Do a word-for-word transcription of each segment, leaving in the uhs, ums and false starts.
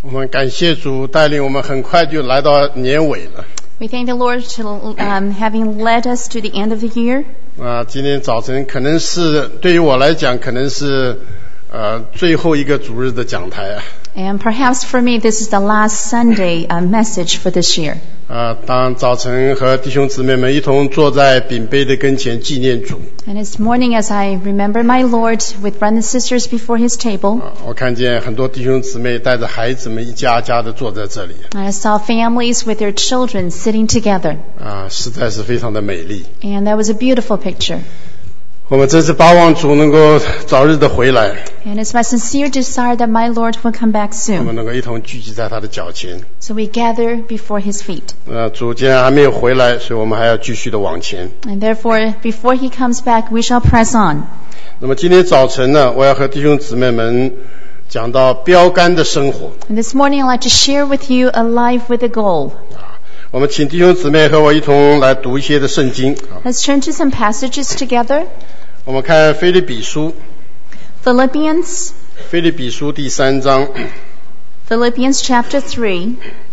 我们感谢主带领我们很快就来到年尾了。 We thank the Lord to um, having led us to the end of the year. 啊，今天早晨可能是对于我来讲，可能是呃最后一个主日的讲台啊。 And perhaps for me, this is the last Sunday uh, message for this year. 啊，当早晨和弟兄姊妹们一同坐在饼杯的跟前纪念主。 And this morning, as I remember my Lord with brothers and sisters before His table, 啊，我看见很多弟兄姊妹带着孩子们一家家的坐在这里。 I saw families with their children sitting together. 啊，实在是非常的美丽。 And that was a beautiful picture. 我们真是巴望主能够早日的回来。 And it's my sincere desire that my Lord will come back 我们 soon. 能够一同聚集在他的脚前。 So we gather before His feet. 呃，主既然还没有回来，所以我们还要继续的往前。 And therefore, before He comes back, we shall press on. 那么今天早晨呢，我要和弟兄姊妹们讲到标杆的生活。 And this morning, I'd like to share with you a life with a goal. 我们请弟兄姊妹和我一同来读一些的圣经。 Let's turn to some passages together. 我们看腓立比书， Philippians, 腓立比书第三章。 Philippians chapter three.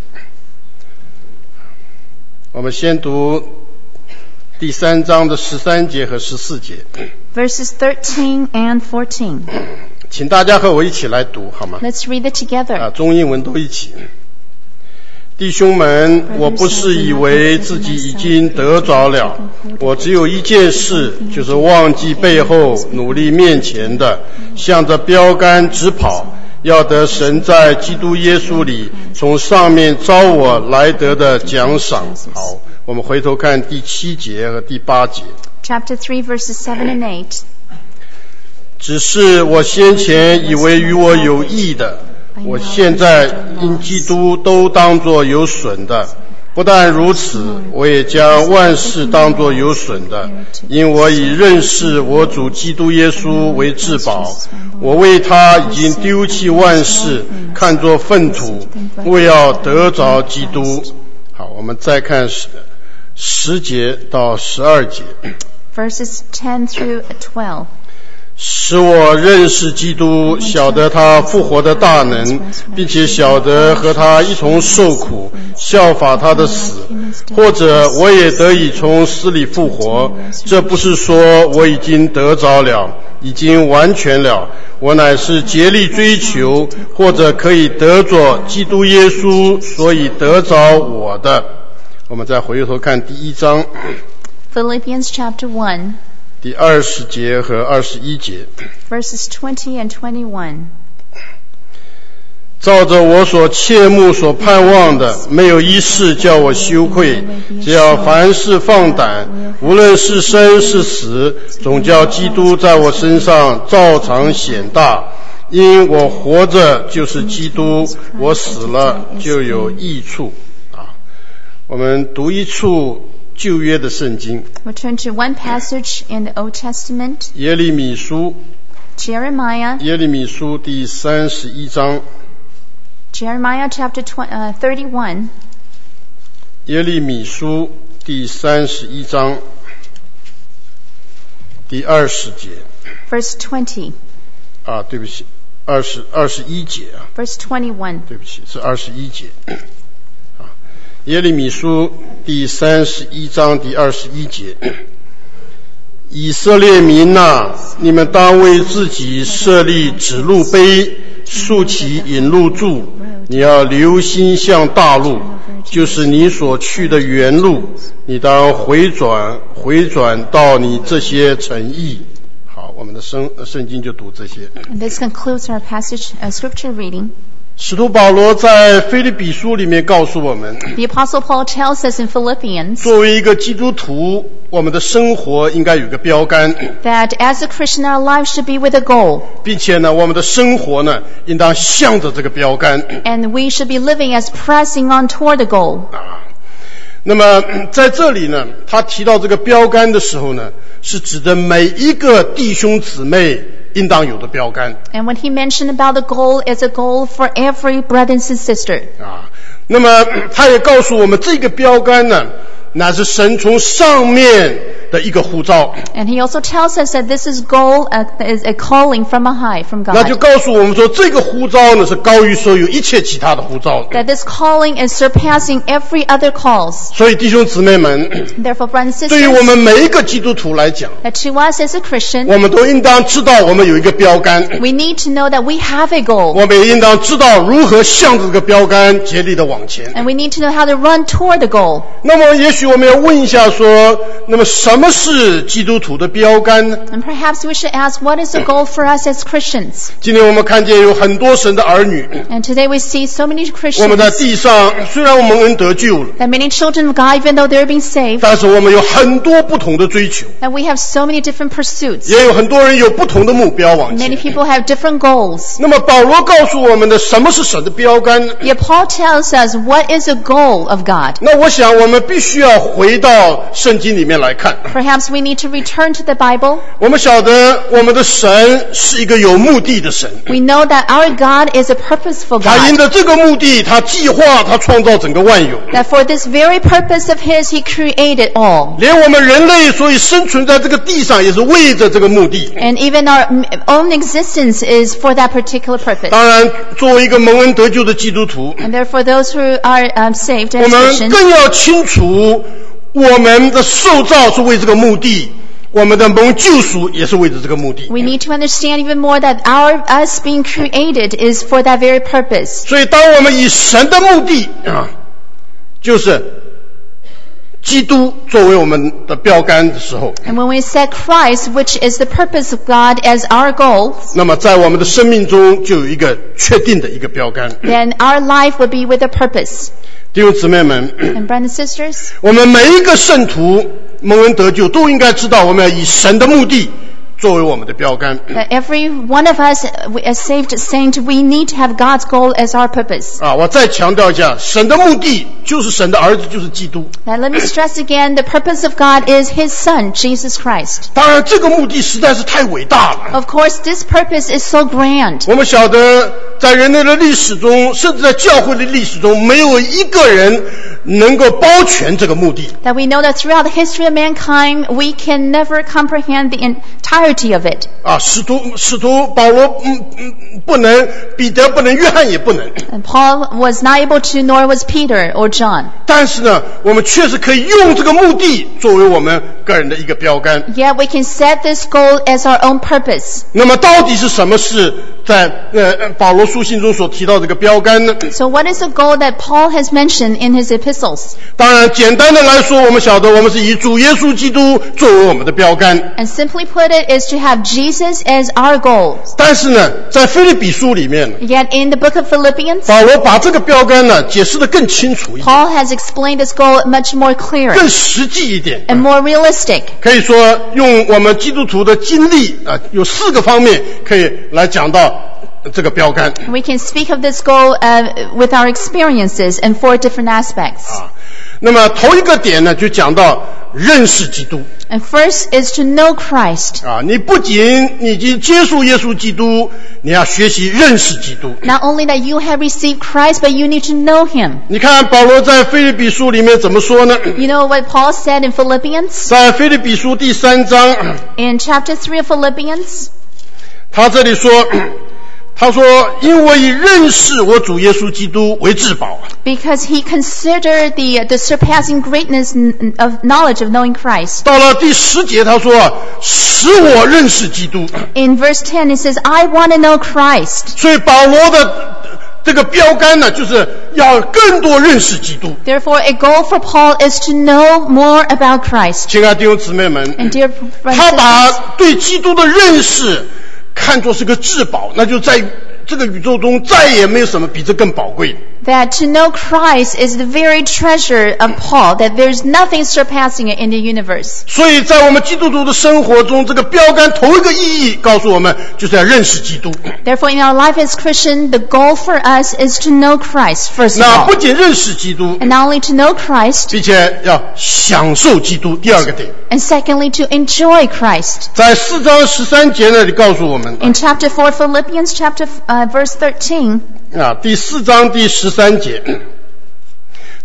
我们先读第三章的十三节和十四节， Verses thirteen and fourteen. 请大家和我一起来读好吗？ Let's read it together. 啊，中英文都一起。弟兄们，我不是以为自己已经得着了，我只有一件事，就是忘记背后，努力面前的，向着标杆直跑，要得神在基督耶稣里从上面招我来得的奖赏。好，我们回头看第七节和第八节。 Chapter three, verses seven and eight. 只是我先前以为与我有益的，我现在因基督都当作有损的。不但如此，我也将万事当作有损的，因我以认识我主基督耶稣为至宝。我为他已经丢弃万事，看作粪土，为要得着基督。好，我们再看十十节到十二节。 Verses ten through twelve. 使我认识基督，晓得他复活的大能，并且晓得和他一同受苦，效法他的死，或者我也得以从死里复活。这不是说我已经得着了，已经完全了，我乃是竭力追求，或者可以得着基督耶稣，所以得着我的。我们再回头看第一章 Philippians chapter one, 第二十节和二十一节。 verses twenty and twenty-one. 照着我所切慕所盼望的，没有一事叫我羞愧，只要凡事放胆，无论是生是死，总叫基督在我身上照常显大。因我活着就是基督，我死了就有益处。啊，我们读一处旧约的圣经， We'll turn to one passage in the Old Testament, 耶利米书， Jeremiah, 耶利米书第三十一章， Jeremiah chapter tw- uh, thirty-one, 耶利米书第三十一章第二十节。 verse twenty, 啊，对不起，二十二十一节啊， verse twenty-one. 对不起，是二十一节。啊，耶利米书第三十一章第二十一节。以色列民哪，你们当为自己设立指路碑，竖起引路柱。你要留心向大路，就是你所去的原路。你当回转，回转到你这些城邑。好，我们的圣圣经就读这些。 And this concludes our passage, uh, scripture reading. 使徒保罗在腓立比书里面告诉我们， The Apostle Paul tells us in Philippians 作为一个基督徒，我们的生活应该有个标杆， that as a Christian, our life should be with a goal, 并且呢，我们的生活呢，应当向着这个标杆。 and we should be living as pressing on toward the goal. 啊，那么在这里呢，他提到这个标杆的时候呢，是指的每一个弟兄姊妹应当有的标杆。 And when he mentioned about the goal, it's a goal for every brother and sister. 啊，那么他也告诉我们，这个标杆呢，乃是神从上面的一个呼召。 And he also tells us that this is goal uh, is a calling from a high, from 那就 God. 告诉我们说，这个呼召呢是高于所有一切其他的呼召。 That this calling is surpassing every other calls. 所以弟兄姊妹们， Therefore, brothers and 对于我 sisters, 们每一个基督徒来讲， that to us as a Christian, 我们都应当知道我们有一个标杆， we need to know that we have a goal. 我们也应当知道如何向着这个标杆竭力的往前。 And we need to know how to run toward the goal. 那么也许我们要问一下说，那么什么是基督徒的标杆呢？ And perhaps we should ask, what is the goal for us as Christians? 今天我们看见有很多神的儿女， And today we see so many 我们在 Christians, 地上虽然我们恩得救了， that many children of God, even though they're being saved, 但是我们有很多不同的追求， that we have so many different pursuits. 也有很多人有不同的目标往 Many 前。 people have different goals. 那么保罗告诉我们的什么是神的标杆呢？ Yet Paul tells us what is the goal of God. 那我想我们必须要回到圣经里面来看。 Perhaps we need to return to the Bible. 我们晓得我们的神是一个有目的的神， We know that our God is a purposeful 他因 God. 着这个目的，他计划，他创造整个万有， That for this very purpose of His, He created all. 连我们人类所以生存在这个地上，也是为着这个目的。 And even our m- own existence is for that particular purpose. 当然，作为一个蒙恩得救的基督徒， And therefore those who are um, saved 我 as 们 Christians, 更要清楚，我们的受造是为这个目的，我们的蒙救赎也是为着这个目的。 we need to understand even more that our us being created is for that very purpose. 所以，当我们以神的目的啊，就是基督作为我们的标杆的时候， And when we set Christ, which is the purpose of God, as our goal, 那么在我们的生命中就有一个确定的一个标杆。 then our life will be with a purpose. 弟兄姊妹们， And brothers and sisters, 我们每一个圣徒蒙恩得救，都应该知道我们要以神的目的作为我们的标杆。 that every one of us, as saved saint, we need to have God's goal as our purpose. 啊，我再强调一下，神的目的就是神的儿子，就是基督。 Now let me stress again, the purpose of God is His Son, Jesus Christ. 当然，这个目的实在是太伟大了。 Of course, this purpose is so grand. 我们晓得，在人类的历史中，甚至在教会的历史中，没有一个人能够包全这个目的。 That we know that throughout the history of mankind, we can never comprehend the entirety of it. 啊，使徒使徒保罗，嗯嗯，不能，彼得不能，约翰也不能。 And Paul was not able to, nor was Peter or John. 但是呢，我们确实可以用这个目的作为我们个人的一个标杆。 Yet we can set this goal as our own purpose. 那么，到底是什么是在呃保罗书信中所提到这个标杆呢？ So what is the goal that Paul has mentioned in his epistles? 当然，简单的来说，我们晓得我们是以主耶稣基督作为我们的标杆。 And simply put it is to have Jesus as our goal. 但是呢，在腓立比书里面， Yet in the book of Philippians, 保罗把这个标杆呢解释得更清楚一点， Paul has explained this goal much more clear 更实际一点。 and more realistic. 可以说，用我们基督徒的经历啊，有四个方面可以来讲到这个标杆。 We can speak of this goal uh, with our experiences in four different aspects. 啊，那么头一个点呢，就讲到认识基督。 And first is to know Christ. 啊，你不仅你已经接受耶稣基督，你要学习认识基督。 Not only that you have received Christ, but you need to know Him. 你看保罗在腓立比书里面怎么说呢？ You know what Paul said in Philippians? 在腓立比书第三章， In chapter three of Philippians, 他这里说，他说：“因为以认识我主耶稣基督为至宝。” because he considered the, the surpassing greatness of knowledge of knowing Christ. 到了第十节，他说：“使我认识基督。” In verse ten, it says, I want to know Christ. 所以保罗的这个标杆呢，就是要更多认识基督。 Therefore, a goal for Paul is to know more about Christ. 亲爱的弟兄姊妹们， And dear brothers 他 and 把 sisters, 对基督的认识看作是个至宝，那就在这个宇宙中再也没有什么比这更宝贵的。 that to know Christ is the very treasure of Paul, that there's nothing surpassing it in the universe. 所以在我们基督徒的生活中，这个标杆头一个意义告诉我们，就是要认识基督。 Therefore, in our life as Christian, the goal for us is to know Christ, first of 那 all. 不仅认识基督， And not only to know Christ, 并且要享受基督。第二个点， and secondly, to enjoy Christ. 在四章十三节那里告诉我们， In chapter four, Philippians chapter uh, verse thirteen, 啊，第四章第十三节，他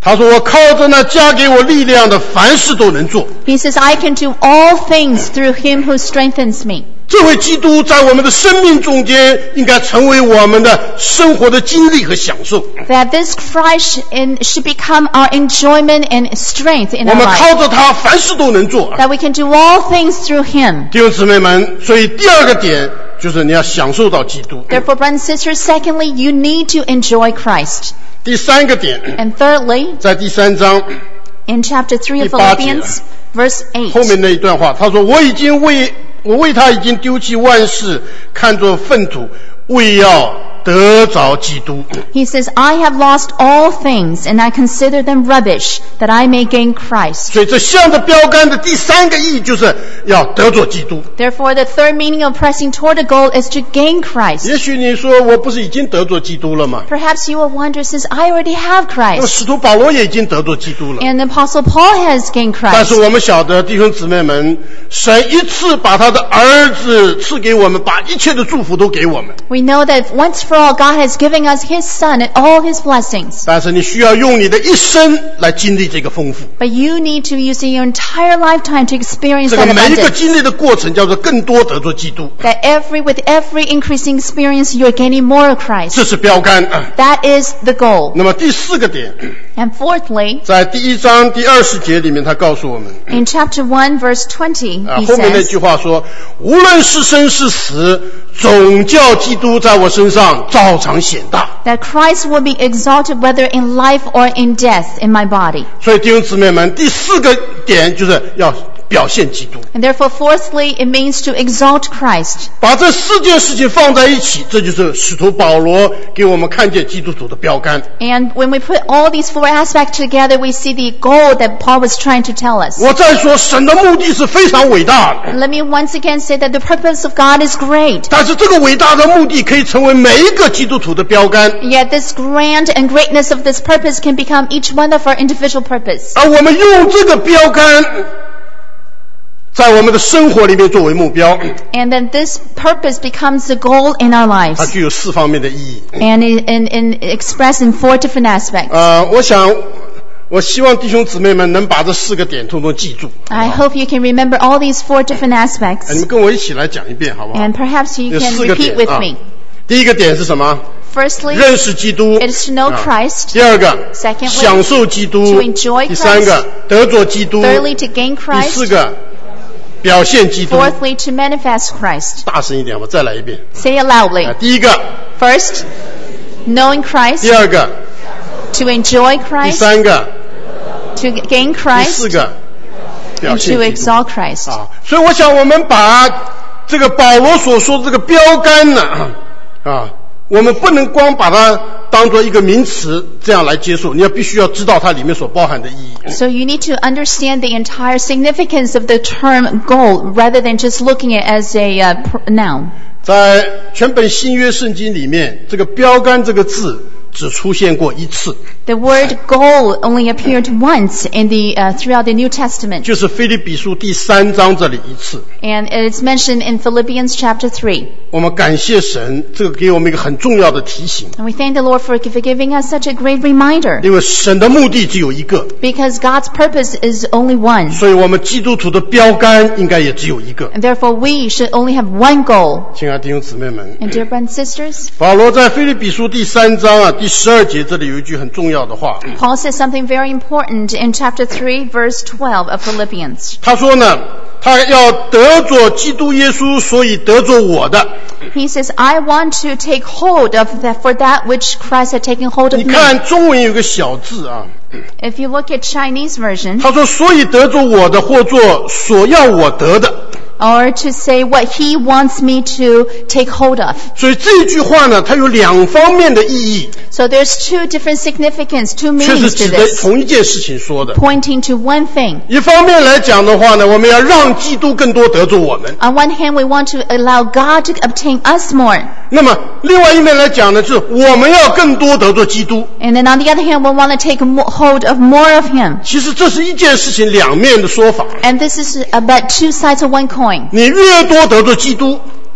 他说我靠着那加给我力量的凡事都能做。 He says, I can do all things through him who strengthens me. 这位基督在我们的生命中间应该成为我们的生活的经历和享受。 That this Christ in, should become our enjoyment and strength in 我 our 们 life. 靠着他凡事都能做。 That we can do all things through him. 弟兄姊妹们，所以第二个点就是你要享受到基督。 Therefore, brothers and sisters, secondly, you need to enjoy Christ. 第三个点， And thirdly, 在第三章 in chapter three of 第八节。 Philippians, verse 后 eight, 面那一段话，他说我已经为我为他已经丢弃万事，看作粪土，为要得着基督。 he says, I have lost all things, and I consider them rubbish, that I may gain Christ. 所以这向着标杆的第三个意义就是要得着基督。 Therefore, the third meaning of pressing toward the goal is to gain Christ. 也许你说我不是已经得着基督了吗？ Perhaps you will wonder, since I already have 那么 Christ, 使徒保罗也已经得着基督了。 and the Apostle Paul has gained 但是 Christ. 我们晓得，弟兄姊妹们，神一次把他的儿子赐给我们，把一切的祝福都给我们。 We know that once for all, God has given us his Son and all his blessings. 但是你需要用你的一生来经历这个丰富。 But you need to use your entire lifetime to experience 这个 that 每一个 abundance. 经历的过程叫做更多得着基督， That every, with every increasing experience, you're gaining more of Christ. 这是标杆。 That is the goal. 那么第四个点， And fourthly, 在第一章第二十节里面，他告诉我们， in chapter one, verse twenty, 啊， he 后面那 says, 句话说，无论是生是死，总叫基督在我身上照常显大。 that Christ will be exalted whether in life or in death in my body. 所以弟兄姊妹们，第四个点就是要表现基督， And therefore, fourthly, it means to exalt Christ. 把这四件事情放在一起，这就是使徒保罗给我们看见基督徒的标杆。 And when we put all these four aspects together, we see the goal that Paul was trying to tell us. 我再说，神的目的是非常伟大的， Let me once again say that the purpose of God is great. 但是这个伟大的目的可以成为每一个基督徒的标杆， Yet this grand and greatness of this purpose can become each one of our individual purpose. 而我们用这个标杆在我们的生活里面作为目标， And then this purpose becomes the goal in our 它 lives. 具有四方面的意义。 And, it, and, and expressed in four different aspects. 呃，我想，我希望弟兄姊妹们能把这四个点通通记住。 I hope you can remember all these four different 哎，你 aspects. 们跟我一起来讲一遍，好不好？ And perhaps you 有 can 四个 repeat 点 with 啊 me. 第一个点是什么？ Firstly, 认识基督。 it is to know 啊 Christ. 第二个， Secondly, 享受基督。 to enjoy 第三个，得着基督。 Thirdly, to gain 第四 Christ. 个，表现基督。 Fourthly, to manifest Christ. 大声一点，我再来一遍。 Say it loudly. 啊，第一个， First, knowing 第 Christ. 二个， To enjoy 第 Christ. 三个， To gain 第 Christ. 四个，表 And 现 to 基督。 exalt Christ. 啊，所以我想我们把这个保罗所说的这个标杆呢，啊，我们不能光把它当做一个名词这样来接受，你要必须要知道它里面所包含的意义。 So you need to understand the entire significance of the term goal rather than just looking at it as a uh, pr- noun. 在全本新约圣经里面，这个标杆这个字只出现过一次， The word goal only appeared once in the uh, throughout the New Testament, 就是腓立比书第三章这里一次。 and it's mentioned in Philippians chapter three. 我们感谢神，这个给我们一个很重要的提醒， And we thank the Lord for for giving us such a great reminder, 因为神的目的只有一个， because God's purpose is only one, 所以我们基督徒的标杆应该也只有一个。 and therefore we should only have one goal. 亲爱的弟兄姊妹们， And dear brothers and sisters, 保罗在腓立比书第三章啊第十二节这里有一句很重要的话， Paul says something very important in chapter three, verse twelve of Philippians. 他说呢，他要得着基督耶稣，所以得着我的。 He says, I want to take hold of that for that which Christ had taken hold 你 of me. 看中文有个小字啊， If you look at Chinese version, 他说所以得着我的，或作所要我得的。 or to say what he wants me to take hold of. 所以这句话呢，它有两方面的意义， So there's two different significance, two 却是 meanings 指 to 的 this, 同一件事情说的。 pointing to one thing. 一方面来讲的话呢，我们要让基督更多得着我们； On one hand, we want to allow God to obtain us more. 那么另外一面来讲呢，就是我们要更多得着基督。 And then on the other hand, we want to take mo- hold of more of him. 其实这是一件事情两面的说法。 And this is about two sides of one coin. 你越多得着基督，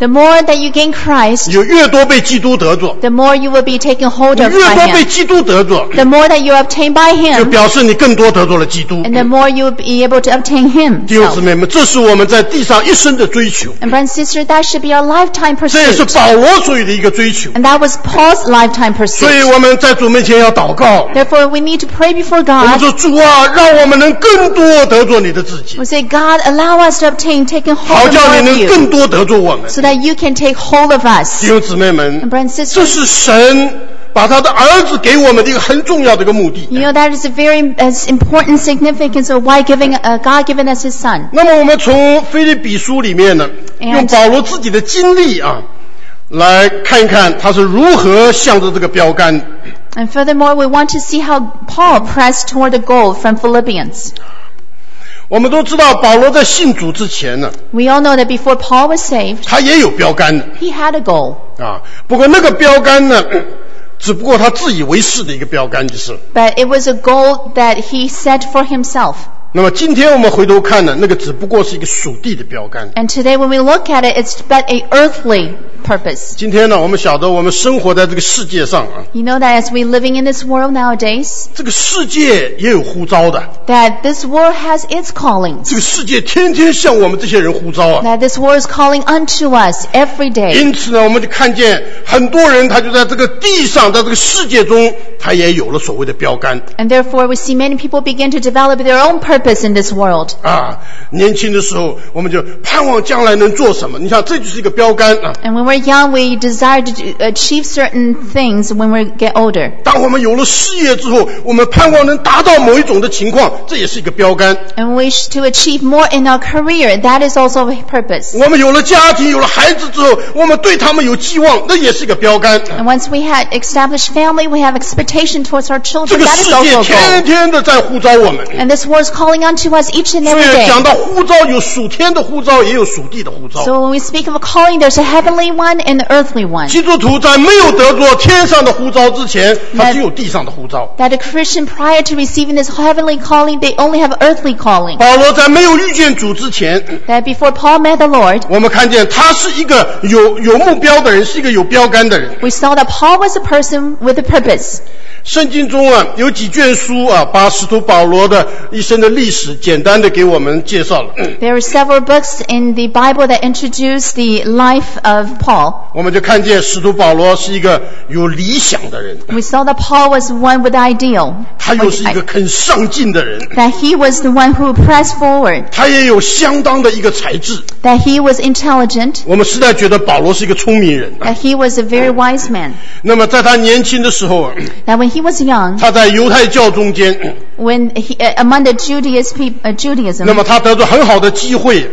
The more that you gain Christ, 有越多被基督得着， the more you will be taken hold 你 of 越 by 多被 Him. 基督得着， The more that you obtain by 就 Him, 表示你更多得着了基督。 and the more you will be able to obtain 弟兄姊 Him. 妹们，这是我们在地上一生的追求， And brother and sister, that should be our lifetime 这也是 pursuit. 保罗所有的一个追求。 And that was Paul's lifetime 所以 pursuit. 我们在主面前要祷告， Therefore, we need to pray before 我们 God. 说主啊，让我们能更多得着你的自己， We say, God, allow us to obtain, taking 好 hold of 叫 more 你 of 能 you, 更多得着我们。 so that you can take hold of 弟 us. 兄姊妹 And 们， brother and 这 sister, 是神把他的儿子给我们的一个很重要的一个目的。 you know that is a very uh, important significance of why giving uh, God given us His Son. 那么我们从腓立比书里面呢， And- 用保罗自己的经历啊，来看一看他是如何向着这个标杆。 And furthermore, we want to see how Paul pressed toward the goal from Philippians. 我们都知道，保罗在信主之前呢， We all know that before Paul was saved, 他也有标杆的 he had a goal. 啊。不过那个标杆呢，只不过他自以为是的一个标杆，就是。 But it was a goal that he set for himself. 那么今天我们回头看呢，那个只不过是一个属地的标杆。 And today when we look at it, it's but a earthly purpose. 今天呢，我们晓得我们生活在这个世界上啊， You know that as we living in this world nowadays, 这个世界也有呼召的， that this world has its callings. 这个世界天天向我们这些人呼召啊。 That this world is calling unto us every day. 因此呢，我们就看见很多人他就在这个地上，在这个世界中，他也有了所谓的标杆 And therefore we see many people begin to develop their own purpose in this world. 啊。年轻的时候，我们就盼望将来能做什么。你看，这就是一个标杆啊。 And when we're young, we desire to do- achieve certain things when we get older. 当我们有了事业之后，我们盼望能达到某一种的情况，这也是一个标杆。 And we wish to achieve more in our career. That is also a purpose. 我们有了家庭，有了孩子之后，我们对他们有寄望，那也是一个标杆。 And once we had established family, we have expectation towards our 这 children. 个 That 世 is 界 also a 天 goal. 天的在呼召我们。 And this world is calling unto us each and 所 every 以 day. 讲到呼召，有属天的呼召，也有属地的呼召。 So when we speak of a calling, there's a heavenly one and an earthly one. 基督徒在没有得着天上的呼召之前，他只有地上的呼召。 That a Christian prior to receiving this heavenly calling, they only have earthly calling. 保罗在没有遇见主之前， That before Paul met the Lord, 我们看见他是一个有有目标的人，是一个有标杆的人。 we saw that Paul was a person with a purpose. 圣经中啊，有几卷书啊，把使徒保罗的一生的历史简单的给我们介绍了。 There are several books in the Bible that introduce the life of Paul. 我们就看见使徒保罗是一个有理想的人， We saw that Paul was one with ideal. 他又是一个肯上进的人， That he was the one who pressed forward. 他也有相当的一个才智。 That he was intelligent. 我们实在觉得保罗是一个聪明人。 That he was a very wise man. 那么在他年轻的时候啊， That when he was young, 他在犹太教中间， when he, uh, among the Judaism, peop- uh, Judaism, 那么他得到很好的机会，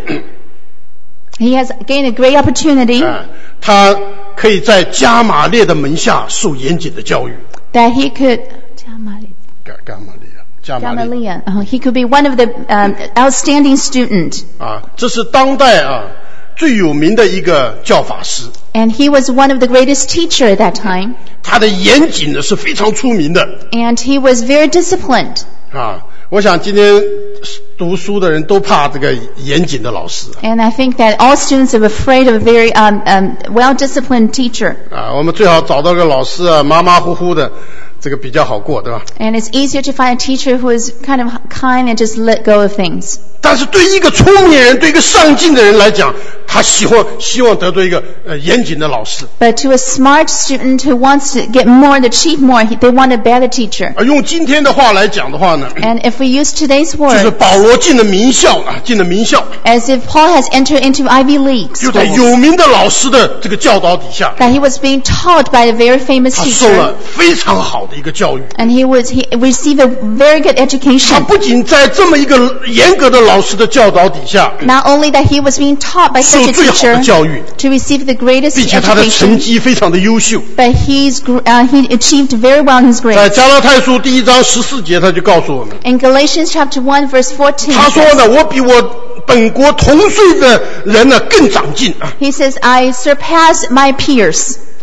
he has gained a great opportunity 啊，他可以在加玛列的门下受严谨的教育。 that he could. 加加玛列，加玛列 Gamaliel. Uh, he could be one of the um, outstanding student. 啊，这是当代啊最有名的一个教法师， And he was one of the greatest teacher at that time. 他的严谨呢是非常出名的 And he was very disciplined. 啊。我想今天读书的人都怕这个严谨的老师 And I think that all students are afraid of a very um, um, well-disciplined teacher. 啊，我们最好找到个老师啊，马马虎虎的，这个比较好过，对吧？ And it's easier to find a teacher who is kind of kind and just let go of things. 但是对一个聪明人，对一个上进的人来讲，他希望希望得到一个呃严谨的老师。 But to a smart student who wants to get more and achieve more, he- they want a better teacher. 而用今天的话来讲的话呢， And if we use today's 就是 word, 保罗进了名校啊，进了名校， as if Paul has entered into Ivy League 就在 schools, 有名的老师的这个教导底下， that he was being taught by a very famous 他受 teacher. 了非常好的一个教育。 And he was he received a very good 他 education. 不仅在这么一个严格的老师的教导底下 Not only that he was being taught by 受 such a 最好的 teacher 教育， to receive the greatest 并且他的成 education, 绩非常的优秀。 but he's gr- uh, he achieved very well in his 在 grades. 加拉太书第一章十四节，他就告诉我们， In Galatians chapter one verse fourteen, 他说呢，我比我本国同岁的人呢更长进啊 he says, "I surpass my peers." 啊！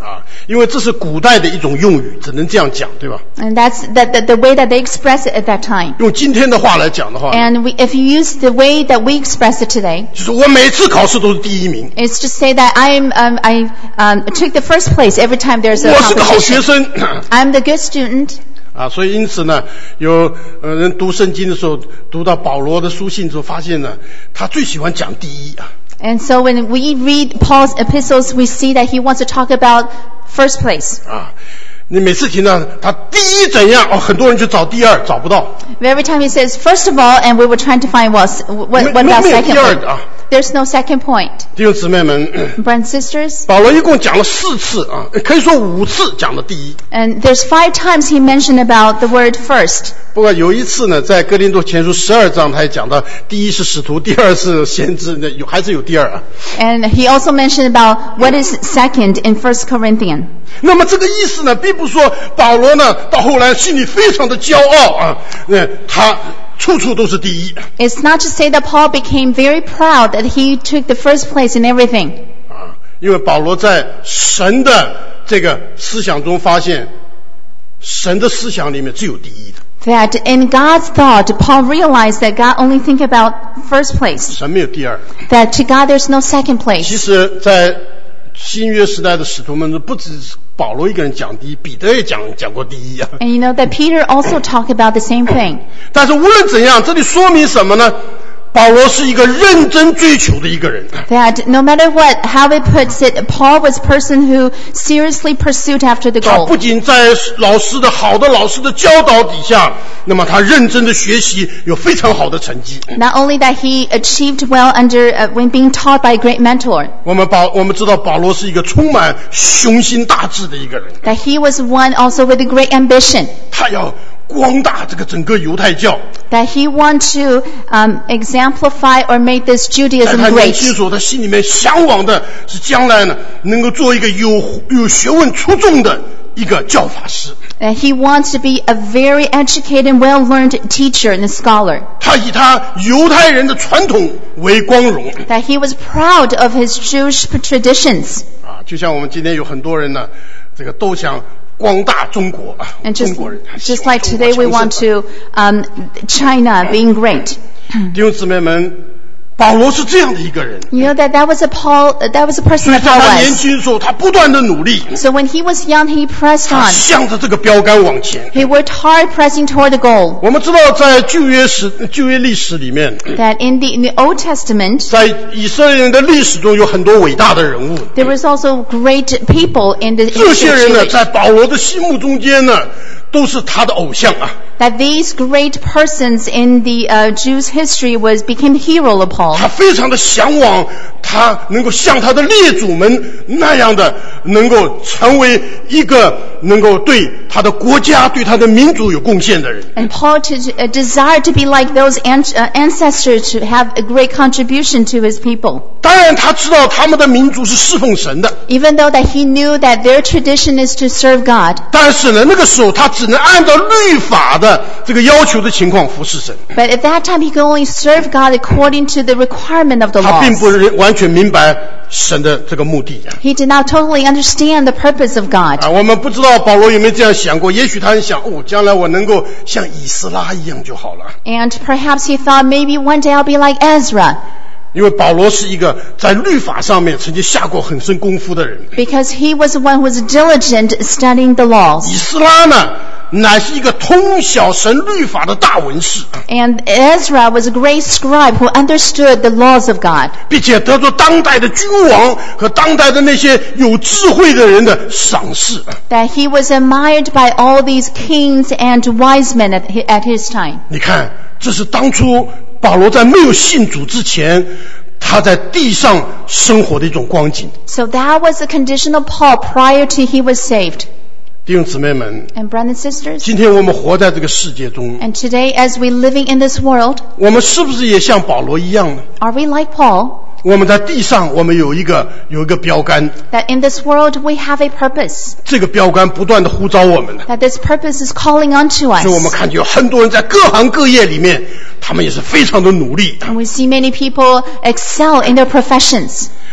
因为这是古代的一种用语，只能这样讲，对吧？ And that's the, the, the way that they express it at that time. 用今天的话来讲的话， And we, if you use the way that we express it today, 就是我每次考试都是第一名， it's to say that I am um, I um, took the first place every time there's a 我是个好学 competition. 生。 I'm the good student. 啊，所以因此呢，有呃人读圣经的时候，读到保罗的书信之后，发现呢，他最喜欢讲第一啊。 And so when we read Paul's epistles, we see that he wants to talk about first place. 啊，你每次听到他第一怎样，哦，很多人就找第二，找不到。 Every time he says first of all, and we were trying to find what what, what 没 about 没有 second 第二 point? 的啊。 There's no second point. 弟兄姊妹们， Brothers and sisters, 保罗一共讲了四次啊，可以说五次讲的第一。 and there's five times he mentioned about the word first. 不过有一次呢，在哥林多前书十二章，他也讲到，第一是使徒，第二是先知，那有还是有第二啊。 And he also mentioned about what is second in First Corinthians. 那么这个意思呢，并不是说保罗呢到后来心里非常的骄傲啊，那他处处都是第一。 It's not to say that Paul became very proud that he took the first place in everything. 啊，因为保罗在神的这个思想中发现，神的思想里面只有第一的， That in God's thought, Paul realized that God only think about first place. 神没有第二。 That to God there's no second 其 place. 实，在新约时代的使徒们中，不只是保罗一个人讲第一，彼得也讲讲过第一啊。 And you know that Peter also talked about the same thing. 但是无论怎样，这里说明什么呢？保罗是一个认真追求的一个人。 That no matter what, how it puts it, Paul was a person who seriously pursued after the 他 goal. 不仅在老师的好的老师的教导底下，那么他认真的学习，有非常好的成绩。 Not only that he achieved well under uh, when being taught by a great mentor, 我们保我们知道保罗是一个充满雄心大志的一个人， that he was one also with a great ambition, 他要光大这个整个犹太教。 that he want to um, exemplify or make this 在 Judaism 他年 great. 轻时候，他心里面向往的是将来呢，能够做一个有有学问出众的一个教法师。 That he wants to be a very educated and well-learned teacher and a scholar. 他以他犹太人的传统为光荣。 That he was proud of his Jewish traditions. 啊，就像我们今天有很多人呢，这个都想光大中国啊， And 中 just, 国人。 just like today we want to um, China being great. 弟兄姊妹们，保罗是这样的一个人。 You know that that was a Paul, that was a 所 person 以 that 在 Paul 他年 was. 轻的时候，他不断的努力， So when he was young, he pressed 他 on. 向着这个标杆往前。 He worked hard pressing toward the goal. 我们知道，在旧约史、旧约历史里面， That in the, in the Old Testament, 在以色列人的历史中有很多伟大的人物。 there was also great people in the 这些 ancient 人呢， Jewish. 在保罗的心目中间呢，都是他的偶像啊。 That these great persons in the uh, Jews' history was became the hero of Paul. 他非常的向往，他能够像他的列祖们那样的，能够成为一个能够对他的国家、对他的民族有贡献的人。 And Paul to, uh, desired to be like those an- uh, ancestors to have a great contribution to his people. 当然，他知道他们的民族是侍奉神的， Even though that he knew that their tradition is to serve God. 但是呢，那个时候他只能按照律法的这个要求的情况服侍神， But at that time he could only serve God according to the requirement of the 他并 laws. 不完全明白神的这个目的。 He did not totally understand the purpose of God. 啊，我们不知道保罗有没有这样想过，也许他很想，哦，将来我能够像以斯拉一样就好了。 And perhaps he thought maybe one day I'll be like Ezra. 因为保罗是一个在律法上面曾经下过很深功夫的人。 Because he was the one who was diligent studying the laws. 以斯拉呢，乃是一个通晓神律法的大文士， And Ezra was a great scribe who understood the laws of God. 并且得到当代的君王和当代的那些有智慧的人的赏识。 That he was admired by all these kings and wise men at hi- at his time. 你看，这是当初保罗在没有信主之前，他在地上生活的一种光景。 So that was the condition of Paul prior to he was saved. 弟兄姊妹们， And brothers and sisters, 今天我们活在这个世界中， and today as we living in this world, 我们是不是也像保罗一样呢？ are we like Paul? 我们在地上，我们有一个有一个标杆， That in this world we have a purpose. 这个标杆不断的呼召我们的。 That this purpose is calling onto 所以我们 us. 看见有很多人在各行各业里面，他们也是非常的努力。 And we see many people excel in their professions.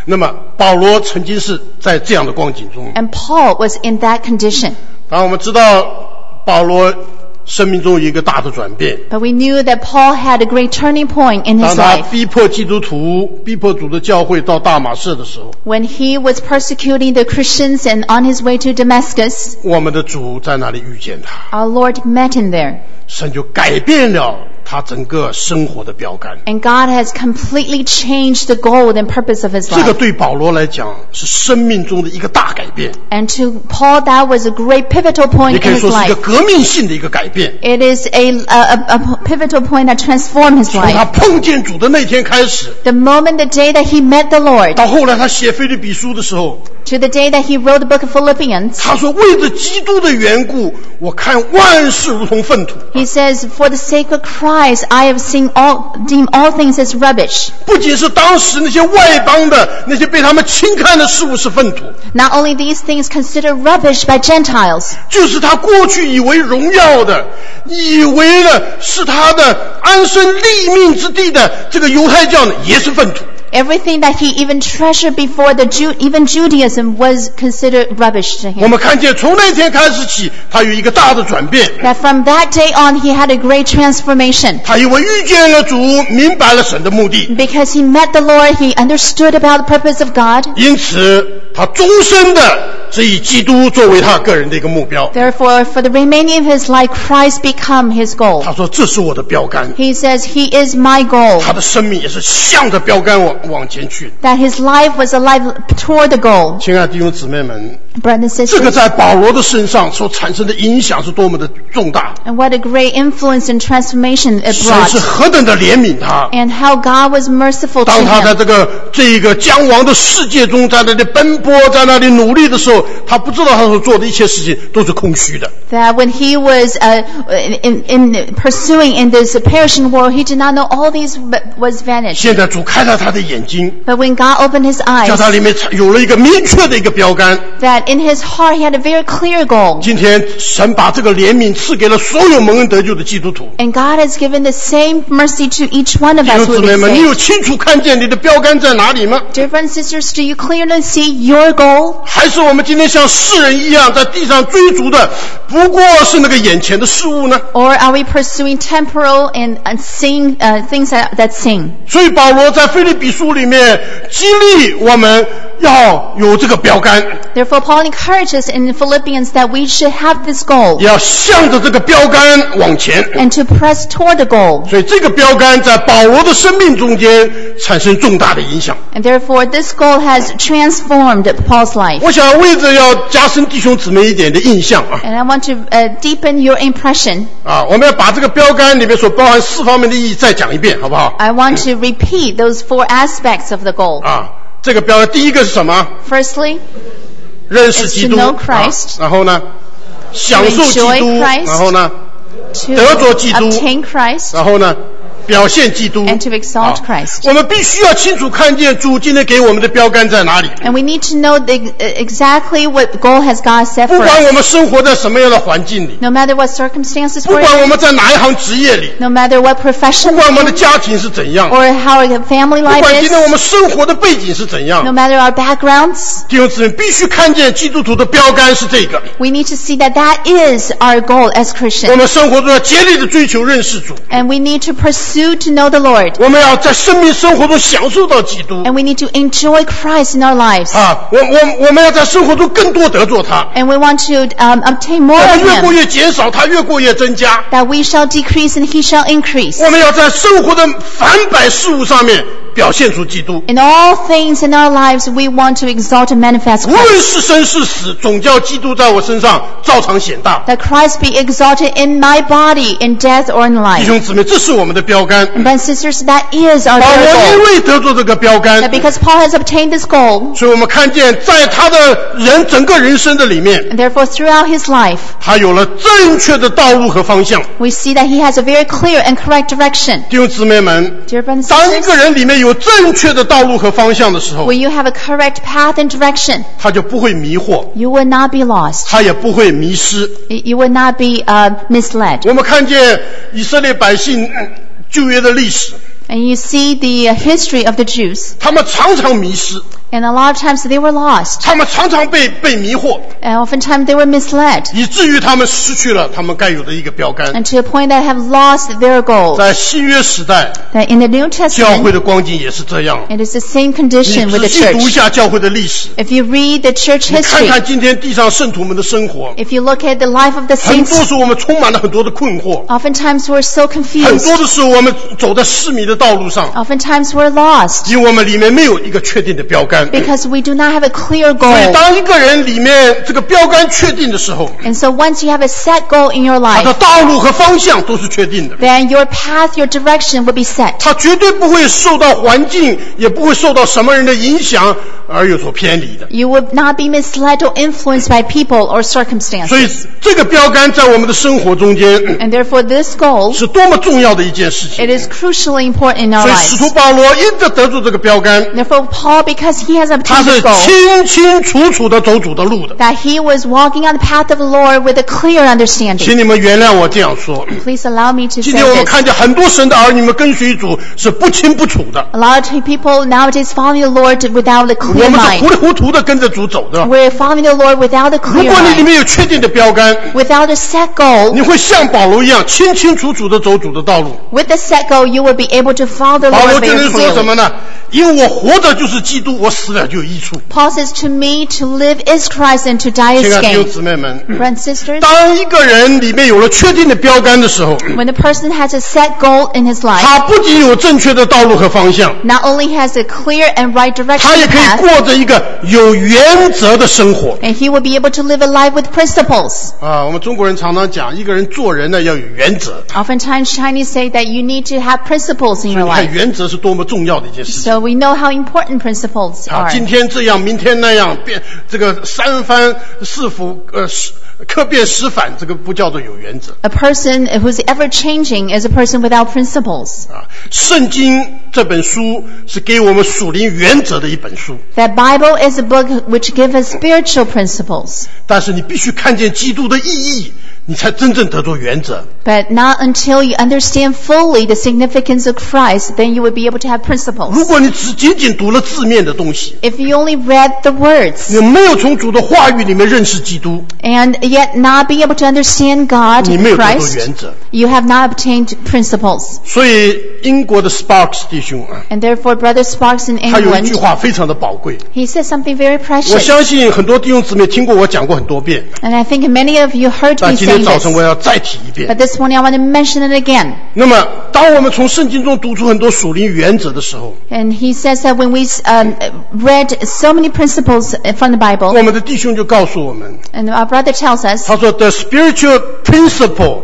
那么保罗曾经是在这样的光景中。 And Paul was in that condition. 当然我们知道保罗生命中有一个大的转变。 But we knew that Paul had a great turning point in 当 his 他 life. 逼迫基督徒、逼迫主的教会到大马士的时候， When he was persecuting the Christians and on his way to Damascus, 我们的主在那里遇见他， our Lord met him there. 神就改变了他整个生活的标杆。 And God has completely changed the goal and purpose of his 这个 life. 对保罗来讲是生命中的一个大改变， And to Paul, that was a great pivotal 也 point 可 in 以 his 说是一个 life. 革命性的一个改变。 It is a, a, a pivotal point that transformed his 从他 life. 碰见主的那天开始， The moment, the day that he met the Lord, 到后来他写腓立比书的时候， to the day that he wrote the book of Philippians, 他说为着基督的缘故，我看万事如同粪土。 he says, for the sake of Christ, I have seen all, deemed all things as rubbish. 不仅是当时那些外邦的那些被他们轻看的事物是粪土， Not only these things considered rubbish by Gentiles, 就是他过去以为荣耀的，以为呢是他的安身立命之地的这个犹太教呢，也是粪土。 everything that he even treasured before the Ju- even Judaism was considered rubbish to 我 him. 们看见从那天开始起，他有一个大的转变。 That from that day on, he had a great transformation. 他因为遇见了主，明白了神的目的， Because he met the Lord, he understood about the purpose of God. 因此他终身的是以基督作为他个人的一个目标。 Therefore, for the remaining of his life, Christ become his goal. 他说：“这是我的标杆。 He says he is my goal. ” 他的生命也是向着标杆往往前去。 That his life was a life toward the goal. 亲爱的弟兄姊妹们， Brothers and 这个 sisters, 在保罗的身上所产生的影响是多么的重大！ and what a great influence and transformation it 神 brought. 是何等的怜悯他。 And how God was merciful to 当他在 him. 这个这一个将亡的世界中，在那里奔波，在那里努力的时候，他不知道他所做的一切事情都是空虚的。 That when he was uh, in, in pursuing in this perishing world, he did not know all these was vanished. 现在主开了他的眼睛， But when God opened his 叫 eyes, 他里面有了一个明确的一个标杆。 that in his heart he had a very clear goal. 今天神把这个怜悯赐给了所有蒙恩得救的基督徒。 And God has given the same mercy to each one of 弟 us 兄 who 姊妹 is 们，你 saved. 有清楚看见你的标杆在哪里吗？ Dear brothers and sisters, do you clearly see your goal? 还是我们今天像世人一样，在地上追逐的不过是那个眼前的事物呢？ Or are we pursuing temporal and unseen uh, things that, that sing? 所以保罗在腓立比书里面激励我们要有这个标杆， Therefore, Paul encourages in Philippians that we should have this goal 要向着这个标杆往前。 and to press toward the goal. 所以这个标杆在保罗的生命中间产生重大的影响。 And therefore, this goal has transformed Paul's life. 我想为着要加深弟兄姊妹一点的印象啊 And I want to uh, deepen your impression. 啊，我们要把这个标杆里面所包含四方面的意义再讲一遍，好不好？ I want to repeat those four aspects of the goal. 啊，这个标杆第一个是什么？ Firstly, 认识基督， Is to know 啊 Christ. 然后呢，享受基 enjoy 督， Christ. 然后呢， to 得着基督。 obtain Christ 然后呢，表现基督。 and to exalt 啊 Christ. 我们必须要清楚看见主今天给我们的标杆在哪里。 And we need to know the, exactly what goal has God set 不 for 管我 us. 们生活在什么样的环境里， No matter what circumstances 不 we're 管我 in, 们在哪一行职业里， no matter what 不 profession 管我 we're 们的 in, 家庭是怎样， or how our family 不 life 管今天我 is, 们生活的背景是怎 no 样， matter our backgrounds, 弟兄姊妹必须看见基督徒的标杆是这个。 we need to see that that is our goal as 我 Christians. 们生活中要竭力的追求认识主， And we need to pursue to know the Lord. 我们要在生命生活中享受到基督 And we need to enjoy Christ in our lives. 啊！我我我们要在生活中更多得着他， And we want to um, obtain more 我 of 们越过 Him, 越减少，他越过越增加。 that we shall decrease and He shall increase. 我们要在生活的凡百事物上面表现出基督， In all things in our lives, we want to exalt and manifest 无论 Christ. 是生是死，总叫基督在我身上照常显大。 That Christ be exalted in my body, in death or in 弟 life. 兄姊妹，这是我们的标杆。 And brothers and sisters, that is our 保罗因 goal. 为得着这个标杆 That，because Paul has obtained this goal, 所以我们看见在他的人整个人生的里面， and therefore throughout his life, 他有了正确的道路和方向。 we see that he has a very clear and correct direction. 弟兄姊妹们， Dear brothers and 当一 sisters, 个人里面有正确的道路和方向的时候， when you have a correct path and direction, 他就不会迷惑， you will not be lost. 他也不会迷失。 You will not be uh, misled. 我们看见以色列百姓嗯旧约的历史， And you see the uh, history of the Jews. 他们常常迷失， And a lot of times they were lost. 他们常常被被迷惑， And oftentimes they were misled. 以至于他们失去了他们该有的一个标杆。 And to a point that have lost their goal. 在新约时代， That in the New 教会 Testament, 的光景也是这样。 it is the same 你 condition with 仔 the 细读一 church. 下教会的历史， If you read the church 你看 history, 看今天地上圣徒们的生活， if you look at the life of the 很 saints, 多时候我们充满了很多的困惑， oftentimes we're so 很 confused. 多的时候我们走在失迷的道路上， Oftentimes we're lost 因为我们里面没有一个确定的标杆。 because we do not have a clear 所以 goal. 当一个人里面这个标杆确定的时候， And so once you have a set goal in your 他的 life, 道路和方向都是确定的， then your path, your direction will be set. 他绝对不会受到环境，也不会受到什么人的影响而有所偏离的。 You will not be misled or influenced by people or 所以 circumstances. 这个标杆在我们的生活中间 And therefore this goal, 是多么重要的一件事情。 it is crucially important in our 所以使徒 lives. 保罗因着得住这个标杆， Therefore Paul, because he has 他 obtained 是 this goal, 清清楚楚的走主的路的。 that he was walking on the path of the Lord with a clear understanding. 请你们原谅我这样说， Please allow me to 今 say 天我们 this. 看见很多神的儿女们跟随主是不清不楚的， A lot of people nowadays following the Lord without a 我 clear 们是 mind. 糊里糊涂的跟着主走的。 We're following the Lord without a 如 clear 果你里 mind, 面有确定的标杆， without a set goal. 你会像保罗一样清清楚楚的走主的道路。 With the set goal, you will be able to follow the 保罗 Lord 就 very 能说什么 clearly. 呢？因为我活着就是基督，我死了就有益处。 Paul says, to me, to live is Christ and to die 亲 is 爱的弟兄 gain. 姊妹们， Brothers and sisters, 当一个人里面有了确定的标杆的时候， when a person has a set goal in his life, 他不仅有正确的道路和方向， not only has a clear and right 他 direction 也可以 path, 过着一个有原则的生活。 and he will be able to live a life with principles. 啊，我们中国人常常讲，一个人做人呢要有原则。 Oftentimes Chinese say that you need to have principles in 你 your 看 life. 原则是多么重要的一件事情。 So we know how important principles 啊， are. 今天这样，明天那样，变这个三番四伏，呃，十客变十反，这个不叫做有原则。 A person who's ever changing is a person without principles. 啊，圣经这本书是给我们属灵原则的一本书， That Bible is a book which gives us spiritual principles. 但是你必须看见基督的意义，你才真正得着原则。 But not until you understand fully the significance of Christ, then you will be able to have 如 principles. 果你只仅仅读了字面的东西， If you only read the words 你没有从主的话语里面认识基督， and yet not be able to understand God 你没有得着 Christ, 原则。 you have not obtained principles. 所以英国的 Sparks 弟兄啊， And therefore, Brother Sparks in 他有一句 England, 话非常的宝贵， he said something very 我 precious. 相信很多弟兄姊妹听过我讲过很多遍， And I think many of you heard 但 me 今 say 天早晨 this. 我要再提一遍。 But this morning I want to mention it again. 那么，当我们从圣经中读出很多属灵原则的时候， And he says that when we um, read so many principles from the 我 Bible, 们的弟兄就告诉我们， and our brother tells us, 他说 ：“The spiritual principle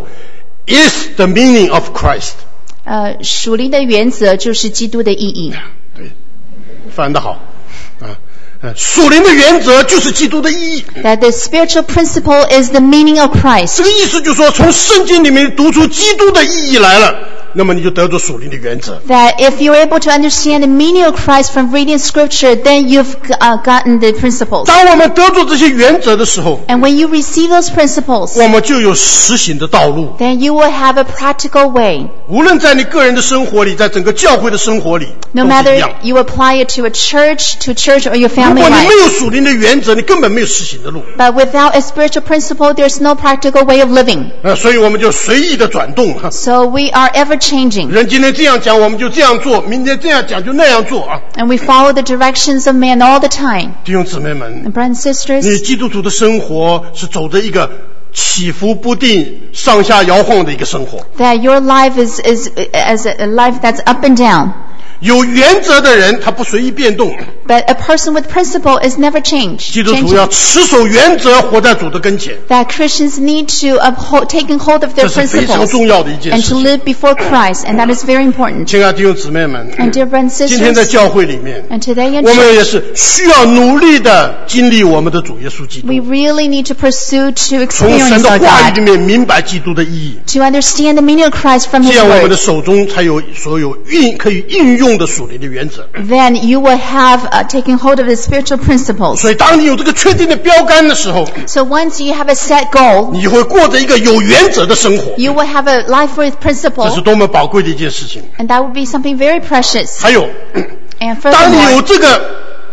is the meaning of Christ。 呃，属灵的原则就是基督的意义。” 对，翻得好啊！呃属灵的原则就是基督的意义。 That the spiritual principle is the meaning of 这 Christ. 个意思就是说，从圣经里面读出基督的意义来了，那么你就得着属灵的原则。 That if you're able to understand the meaning of Christ from reading Scripture, then you've uh, gotten the principles. 当我们得着这些原则的时候， And when you receive those principles, 我们就有实行的道路。 then you will have a practical way. 无论在你个人的生活里，在整个教会的生活里， No 都是 matter 一样。 you apply it to a church, to church, or your 如 family 果你 life. 没有属灵的原则，你根本没有实行的路。 But without a spiritual principle, there's no practical way of living. 呃，所以我们就随意的转动。哈 So we are ever changing. 人今天这样讲，我们就这样做；明天这样讲，就那样做啊！ And we follow the directions of man all the time. 弟兄姊妹们， And brothers and 你 sisters, 基督徒的生活是走着一个起伏不定、上下摇晃的一个生活。 that your life is, is as a life that's up and down. 有原则的人，他不随意变动。 But a person with principle is never changed. 基督徒 changing. 要持守原则，活在主的跟前， That Christians need to uphold, taking hold of 这 their 是非常 principles 重要的一件 and 事 to 情。 live before Christ, and that is very important. 亲爱的弟兄姊妹们， And dear brothers and 今天在 sisters, 教会里面， and today in 我们 church, 也是需要努力的经历我们的主耶稣基督， we really need to pursue to 从神 experience 的 our 话语 God, 里面明白基督的意义， to understand the meaning of Christ from 这 His 样我们 Word. 的手中才有所有运可以应用的属灵的原则。 Then you will have uh, taken hold of the spiritual principles. 所以，当你有这个确定的标杆的时候， So once you have a set goal, 你会过着一个有原则的生活， you will have a life with 这 principle, 是多么宝贵的一件事情。 and that will be something very precious. 还有， And 当你有 furthermore, 这个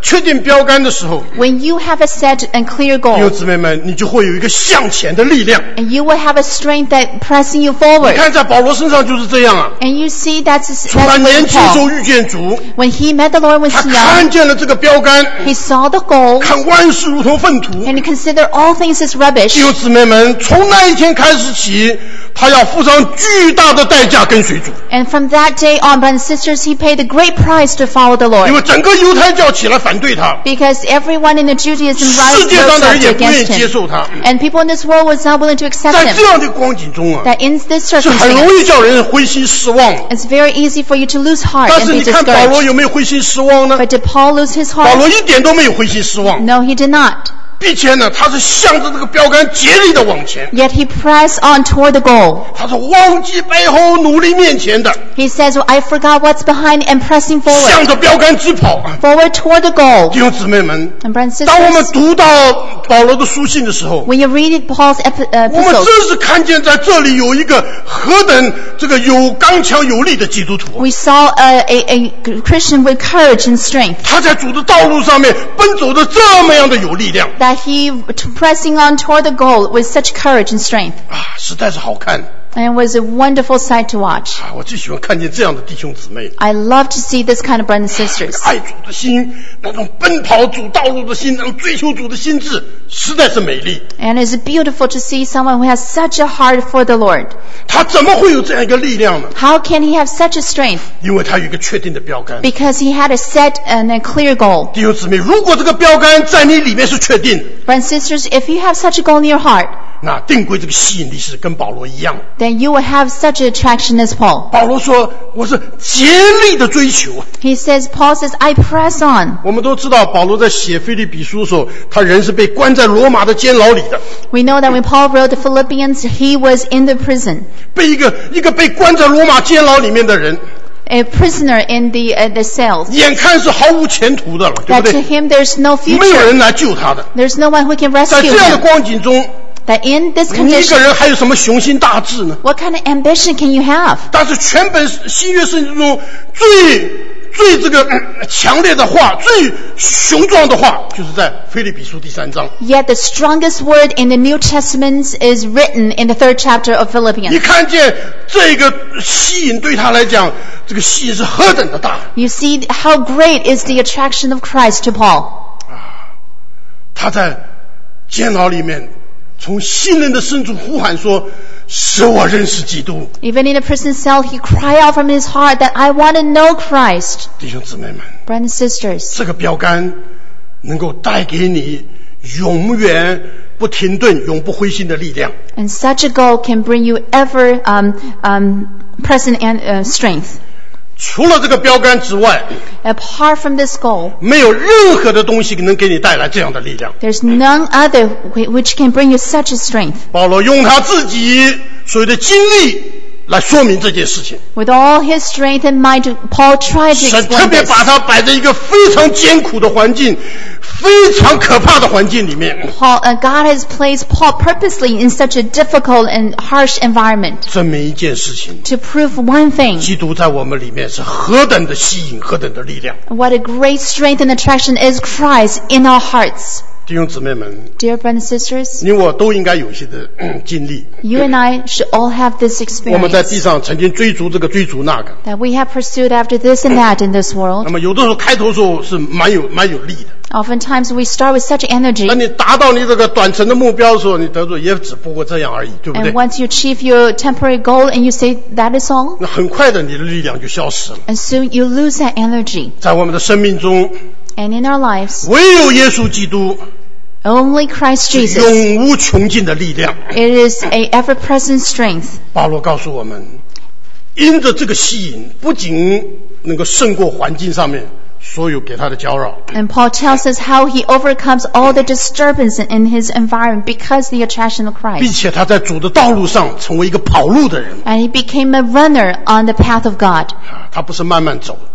确定标杆的时候， when you have a set and clear 弟兄 goal, 姊妹们，你就会有一个向前的力量。 and you will have a strength that pressing you 你 forward. 看在保罗身上就是这样啊， And you see that's, 从他 that's 年 with 轻的时 Paul. 候遇见主， When he met the Lord when 他 he was young, 看见了这个标杆， he saw the goal, 看万事如同粪土。 and he considered all things as rubbish. 弟兄姊妹们，从那一天开始起，他要付上巨大的代价跟随主， And from that day on, brothers and sisters, he paid a great price to follow the 因 Lord. 为整个犹太教起来反对他， Because everyone in the Judaism 世 rose 界上 rose 的 up 人也不愿意 against 接 him. 受他。 And people in this world was not willing to accept 在 him. 这样的光景中啊， That in this 是很 circumstance, 容易叫人灰心失望。 it's very easy for you to lose heart 但 and 是 be 你看保罗 discouraged. 有没有灰心失望呢？ But did Paul lose his 保罗 heart? 一点都没有灰心失望， No, he did not. 并且呢，他是向着这个标杆竭力的往前， Yet he pressed on toward the goal. 他是忘记背后，努力面前的， He says, well, I forgot what's behind and pressing 向 forward. 着标杆直跑。 Forward toward the goal. 弟兄姊妹们， And brothers and 当我们 sisters, 读到保罗的书信的时候， when you read Paul's epi- uh, 我们 epistles, 真是看见在这里有一个何等这个有刚强有力的基督徒， we saw a, a, a Christian with courage and strength. 他在主的道路上面奔走的这么样的有力量 That he t- pressing on toward the goal with such courage and strength. 啊，实在是好看 And it was a wonderful sight to watch. 啊！我最喜欢看见这样的弟兄姊妹， I love to see this kind of brothers and sisters. 爱主的心，那种奔跑主道路的心，那种追求主的心智，实在是美丽。 And it's beautiful to see someone who has such a heart for the Lord. 他怎么会有这样一个力量呢？ How can he have such a strength? 因为他有一个确定的标杆。 Because he had a set and a clear goal. 弟兄姊妹，如果这个标杆在你里面是确定的， Brothers and sisters, if you have such a goal in your heart, 那定规这个吸引力是跟保罗一样。 then you will have such attraction as Paul. 保罗说：“我是竭力的追求。” He says, Paul says, I press on. 我们都知道，保罗在写腓立比书的时候，他人是被关在罗马的监牢里的， We know that when Paul wrote the Philippians, he was in the prison. 被一个一个被关在罗马监牢里面的人， A prisoner in the, uh, the cells. 眼看是毫无前途的了，对 That 不 to 对？ him there's no 没有 future. 人来救他的。 There's no one who can 在 rescue 这样的 him. 光景中， That in this 你一个 condition, 人还有什么雄心大志呢？ what kind of ambition can you have? 但是全本新约圣经中最最这个、嗯、强烈的话，最雄壮的话，就是在腓立比书第三章。 Yet the strongest word in the New Testament is written in the third chapter of 你 Philippians. 看见这个吸引对他来讲，这个吸引是何等的大！ You see how great is the attraction of Christ to Paul. 他在监牢里面，从心灵的深处呼喊说：“使我认识基督。 Even in a prison cell, he cried out from his heart that I want to know Christ. ” 弟兄姊妹们， Brothers and sisters, 这个标杆能够带给你永远不停顿、永不灰心的力量。 and such a goal can bring you ever um, um, present and uh, strength. 除了这个标杆之外， Apart from this goal, 没有任何的东西能给你带来这样的力量。 there's none other whi- which can bring you such a strength. 保罗用他自己所有的经历来说明这件事情， With all his strength and might, Paul tried to 神特 explain 别 this. 把他摆在一个非常艰苦的环境、非常可怕的环境里面， Paul, uh, God has placed Paul purposely in such a difficult and harsh environment 证明一件事情： to prove one thing. 基督在我们里面是何等的吸引，何等的力量。 What a great strength and attraction is Christ in our hearts. 弟兄姊妹们， Dear brothers and sisters, 你我都应该有一些的、嗯、经历。 you and I should all have this 我们在地 experience. 上曾经追逐这个，追逐那个。 That we have pursued after this and that in this 那 world. 么有的时候开头的时候是蛮有蛮有力的， Oftentimes we start with such energy, 当你达到你这个短程的目标的时候，你得出也只不过这样而已，对不 and 对？ once you achieve your temporary goal and you say that is all, 那很快的你的力量就消失了。 and soon you lose that energy. 在我们的生命中， And in our lives, 唯有耶稣基督 only Christ 是 Jesus. 永无穷尽的力量。 It is a ever-present strength. 保罗告诉我们，因着这个吸引，不仅能够胜过环境上面所有给他的搅扰， And Paul tells us how he overcomes all the disturbance in his environment because the attraction of 并 Christ. 且他在主的道路上成为一个跑路的人。 And he became a runner on the path of God. 啊，他不是慢慢走，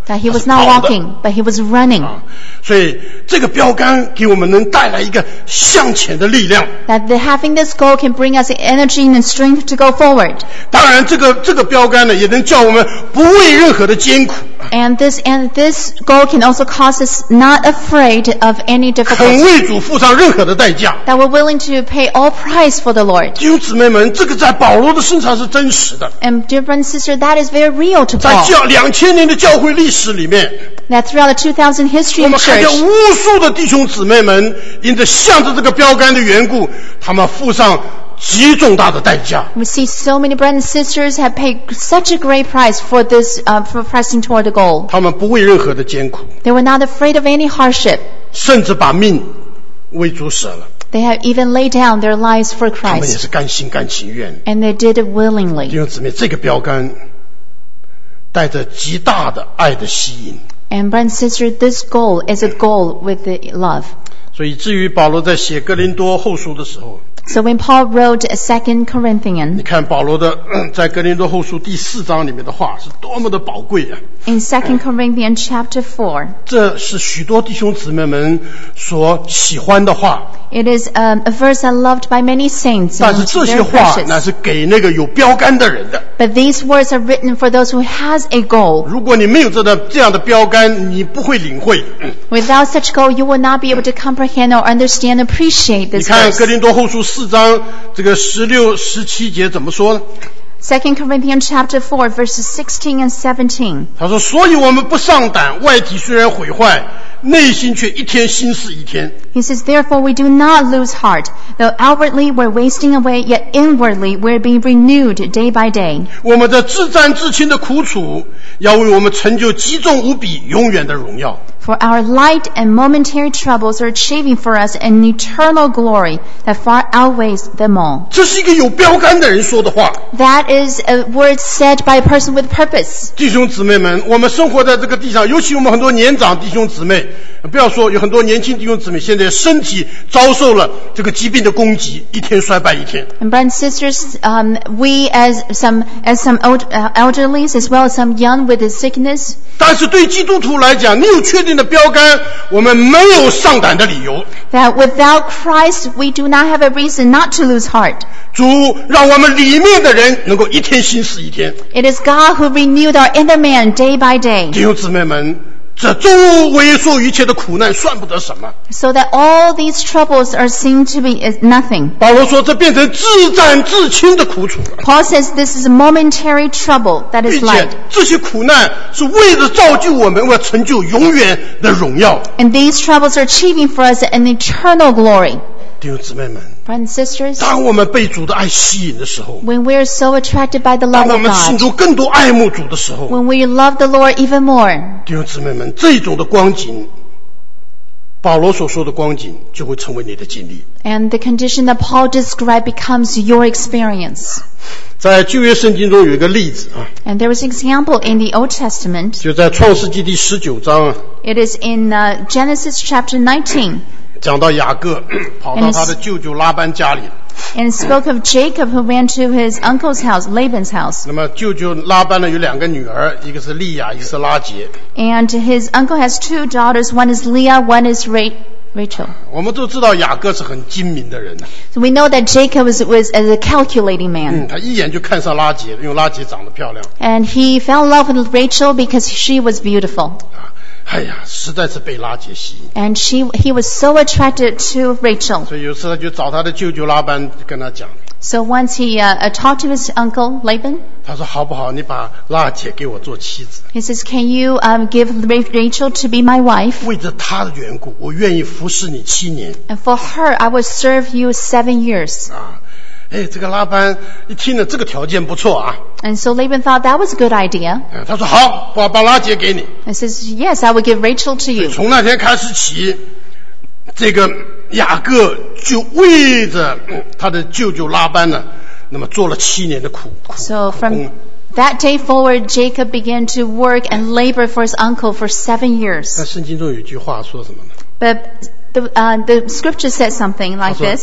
That he was not 他是跑的 walking, but he was running. 啊，所以这个标杆给我们能带来一个向前的力量。 That the, having this goal can bring us the energy and strength to go forward. 当然，这个这个标杆呢，也能叫我们不畏任何的艰苦， And this and this goal can also cause us not afraid of any 肯 difficulty. 为主付上任何的代价。 That we're willing to pay all price for the Lord. 弟兄姊妹们，这个在保罗的身上是真实的， And dear brother and sister, that is very real to 在 Paul. 教两千年的教会历史里面， That throughout the two thousand history 我 of 们看见 church, 无数的弟兄姊妹们，因着向着这个标杆的缘故，他们付上极重大的代价。 we see so many brothers and sisters have paid such a great price for this, uh, for pressing toward the goal. 他们不畏任何的艰苦， They were not afraid of any hardship. 甚至把命为主舍了， They have even laid down their lives for 他们也 Christ. 是甘心甘情愿。 And they did it 弟 willingly. 兄姊妹，这个标杆带着极大的爱的吸引， And brothers and sisters, this goal is a goal with the love. 所以至于保罗在写哥林多后书的时候， So when Paul wrote Second 你 Corinthians, 看保罗的在哥林多后书第四章里面的话是多么的宝贵啊！ in Second Corinthians chapter four, 这是许多弟兄姊妹们所喜欢的话， it is um, a verse that loved by many saints 但 and 是这些 very 话那 precious. 是给那个有标杆的人的。 But these words are written for those who has a goal. 如果你没有这个这样的标杆，你不会领会。 Without such goal, you will not be able to comprehend or understand, appreciate 你 this 看哥 verse. 林多后书四章这个十六、十七节怎么说呢？ Second Corinthians chapter four, verses sixteen and seventeen. 他说：“所以我们不上胆，外体虽然毁坏，内心却一天新似一天。 He says, therefore we do not lose heart. Though outwardly we're wasting away, yet inwardly we're being renewed day by day. 我们的自战自亲的苦楚，要为我们成就极重无比、永远的荣耀。” For our light and momentary troubles are achieving for us an eternal glory that far outweighs them all. 这是一个有标杆的人说的话。 That is a word said by a person with purpose. 弟兄姊妹们，我们生活在这个地上，尤其我们很多年长弟兄姊妹，不要说有很多年轻弟兄姊妹，现在身体遭受了这个疾病的攻击，一天衰败一天。 And brothers and sisters, um, we as some as some old, uh, elderlies as well as some young with the sickness. 但是对基督徒来讲，你有确定的标杆，我们没有上胆的理由。 That without Christ, we do not have a reason not to lose heart. 主让我们里面的人能够一天新似一天。 It is God who renewed our inner man day by day, 弟兄姊妹们，这周围所有一切的苦难算不得什么。 so that all these troubles are seen to be as nothing. 保罗说，这变成自战自亲的苦楚了， Paul says this is a momentary trouble that 并 is 且 light. 这些苦难是为了造就我们，为了成就永远的荣耀。 And these troubles are achieving for us an eternal glory. 弟兄姊妹们， Brothers and sisters, 当我们被主的爱吸引的时候， when we're so attracted by the 当 love 我 of 们心 God, 中更多爱慕主的时候， when we love the Lord even more, 弟兄姊妹们，这种的光景，保罗所说的光景就会成为你的经历。 and the condition that Paul described becomes your experience. 在旧约圣经中有一个例子啊， And there was an example in the Old Testament. 就在创世纪第十九章啊， It is in uh, Genesis chapter nineteen. 讲到雅各跑到他的舅舅拉班家里， And it spoke of Jacob who ran to his uncle's house, Laban's house. 那么舅舅拉班呢有两个女儿，一个是利亚，一个是拉结。 And his uncle has two daughters. One is Leah, one is Ra- Rachel. 我们都知道雅各是很精明的人， So we know that Jacob was, was a calculating man. 嗯，他一眼就看上拉结，因为拉结长得漂亮。 And he fell in love with Rachel because she was beautiful. 啊，哎呀，实在是被拉结吸引， And she, he was so attracted to Rachel. 所以有时候他就找他的舅舅拉班跟他讲， So once he uh, uh, talked to his uncle, Laban. 他说好不好，你把拉结给我做妻子， He says, can you um, give Ra- Rachel to be my wife? 为着他的缘故，我愿意服侍你七年。 And for her, I will serve you seven years. 啊，哎，这个拉班一听了这个条件不错啊， And so Laban thought that was a good idea. 啊他说好，把把拉结给你。 And says, yes, I will give Rachel to you. 从那天开始起，这个雅各就为着嗯他的舅舅拉班呢，那么做了七年的苦苦 So 苦 from 工。 that day forward, Jacob began to work and labor for his uncle for seven 那 years. 圣经中有一句话说什么呢？ But the, uh, the scripture says something 他 like 说 this.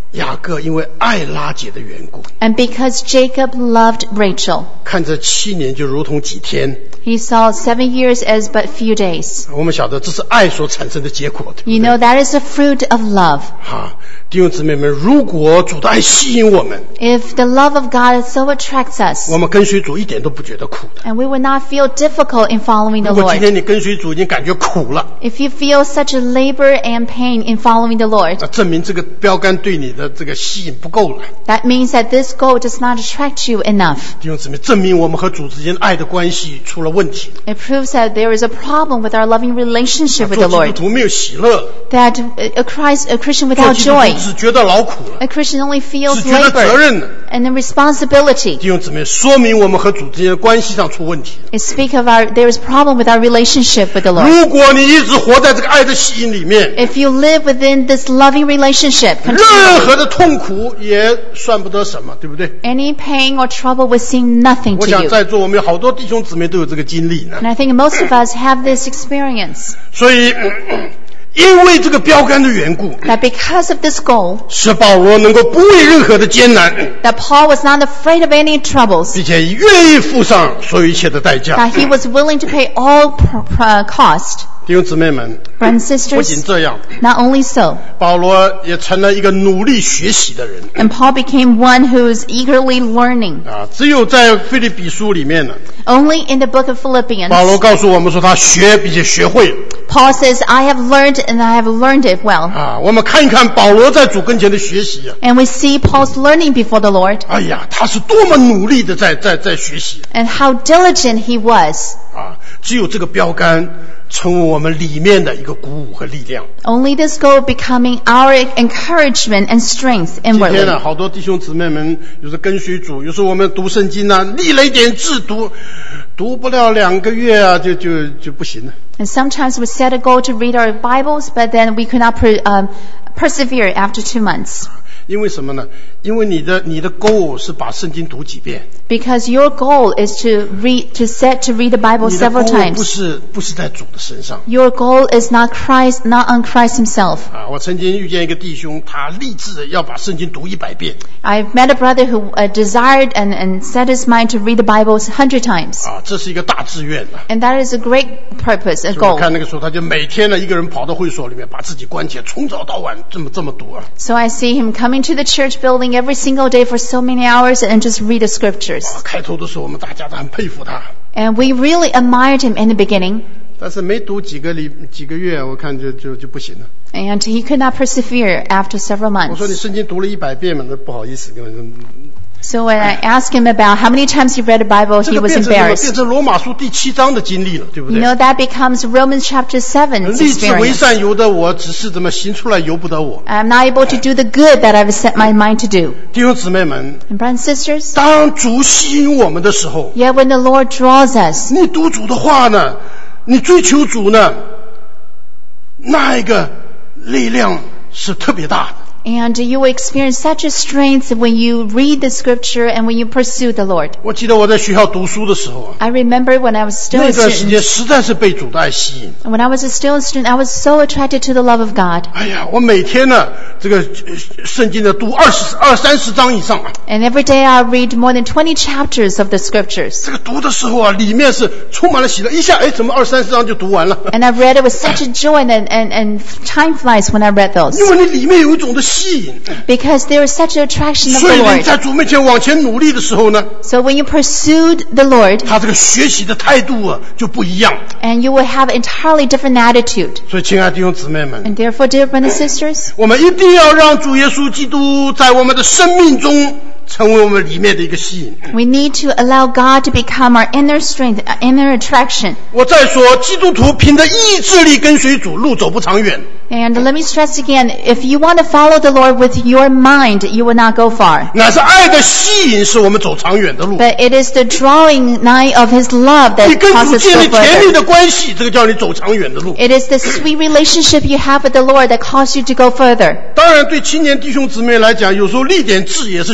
雅各因为爱拉结的缘故， And because Jacob loved Rachel, 看这七年就如同几天。 he saw seven years as but few days. 我们晓得这是爱所产生的结果，对不对？ You know, that is the fruit of love. 啊，弟兄姊妹们，如果主的爱吸引我们， If the love of God so attracts us, 我们跟随主一点都不觉得苦的。 and we will not feel difficult in following the 如果今 Lord. 天你跟随主已经感觉苦了， If you feel such a labor and pain in following the Lord, 那证明这个标杆对你的这个吸引不够了。 that means that this goal does not attract you enough. 弟兄姊妹，证明我们和主之间爱的关系出了问题。 It proves that there is a problem with our loving relationship with 做 the 基督 Lord. 徒没有喜乐， That a Christ, a Christian 做 without 基督徒 joy, 只觉得劳苦了， a Christian only 只 feels 觉得责 labor 任了。 and the responsibility. 弟兄姊妹，说明我们和主之间的关系上出问题。 It speaks of our, there is problem with our relationship with the Lord. 如果你一直活在这个爱的吸引里面， If you live within this loving relationship, 任 continually, 何的痛苦也算不得什么，对不对？ any pain or trouble will seem nothing 我 to 想 you. 在座我们有好多弟兄姊妹都有这个经历呢。 And I think most of us have this experience, 所以，嗯因为这个标杆的缘故， that because of this goal, 使保罗能够不畏任何的艰难， that Paul was not afraid of any troubles, 并且愿意付上所有一切的代价。 that he was willing to pay all pr- pr- cost. 弟兄姊妹们， Brothers and 不仅 sisters, 这样， not only so, 保罗也成了一个努力学习的人 and Paul became one who is eagerly learning. 啊！只有在腓立比书里面呢， Only in the book of Philippians, 保罗告诉我们说他学并且学会了 Paul says, I have learned and I have learned it well. 啊！我们看一看保罗在主跟前的学习啊！ And we see Paul's learning before the Lord 哎呀，他是多么努力的在在在学习 and how diligent he was. 啊！只有这个标杆成为我们里面的一个鼓舞和力量。 Only this goal becoming our encouragement and strength 今天 inwardly. 呢，好多弟兄姊妹们有时候跟随主，有时候我们读圣经呢，立了一点字读，读不了两个月啊，就就就不行了。 And sometimes we set a goal to read our Bibles, but then we could not per, um, persevere after two months. 因为什么呢？因为你的你的 goal 是把圣经读几遍， Because your goal is to read, to set to read the Bible 你的 several goal 不 times. 是不是在主的身上 Your goal is not Christ, not on Christ himself. 啊！我曾经遇见一个弟兄，他立志要把圣经读一百遍 I've met a brother who uh, desired and, and set his mind to read the Bible a hundred times. 啊，这是一个大志愿啊！ And that is a great purpose, a 所以我 goal. 看那个时候，他就每天呢一个人跑到会所里面，把自己关起来，从早到晚这么这么读啊！ So I see him coming to the church building every single day for so many hours and just read the 啊 scriptures. 开头的时候，我们大家都很佩服他。 And we really admired him in the beginning. 但是没读几个礼几个月，我看就就就不行了。 And he could not persevere after several 我说你 months. 圣经读了一百遍嘛，那不好意思，跟我说 So when I asked him about how many times he read the Bible, 这 he 个 was 变成什么？变 embarrassed. 成罗马书第七章的经历了，对不 You 对？ know, that becomes Romans chapter seven's 立志为 experience. 善由得我，只是怎么行出来由不得我。 I'm not able to do the good that I've set my mind to do. 弟兄姊妹们， And brothers and sisters, 当主吸引我们的时候， yet when the Lord draws us, 你读主的话呢，你追求主呢，那一个力量是特别大的。 and you will experience such a strength when you read the scripture and when you pursue the Lord. 我记得我在学校读书的时候啊， I remember when I was still 那 a 段时间 student, 实在是被主的爱吸引。 when I was a still a student, I was so attracted to the love of God. 哎呀，我每天呢，这个呃圣经呢读二十二三十章以上啊。 And every day I read more than twenty chapters of the scriptures. 这个读的时候啊，里面是充满了喜乐，一下哎，怎么二三十章就读完了？ And I read it with such a joy and, and, and time flies when I read those. 因为你里面有一种的吸引， Because there is such an attraction of 所 the 以你 Lord. 在主面前往前努力的时候呢， So when you pursued the Lord, 他这个学习的态度啊就不一样。 and you will have entirely different attitude. 所以，亲爱的弟兄姊妹们， And therefore, dear brothers and sisters, 我们一定要让主耶稣基督在我们的生命中成为我们里面的一个吸引。 we need to allow God to become our inner strength, uh, inner attraction. 我再说，基督徒凭着意志力跟随主，路走不长远。 And let me stress again, if you want to follow the Lord with your mind, you will not go far. 乃是爱的吸引，使我们走长远的路。 But it is the drawing nigh of His love 你 that 跟主 causes 建 us 立 to go 甜蜜 further. 的关系，这个叫你走长远的路。 It is the sweet relationship you have with the Lord that causes you to go further. 当然，对青年弟兄姊妹来讲，有时候立点志也是需要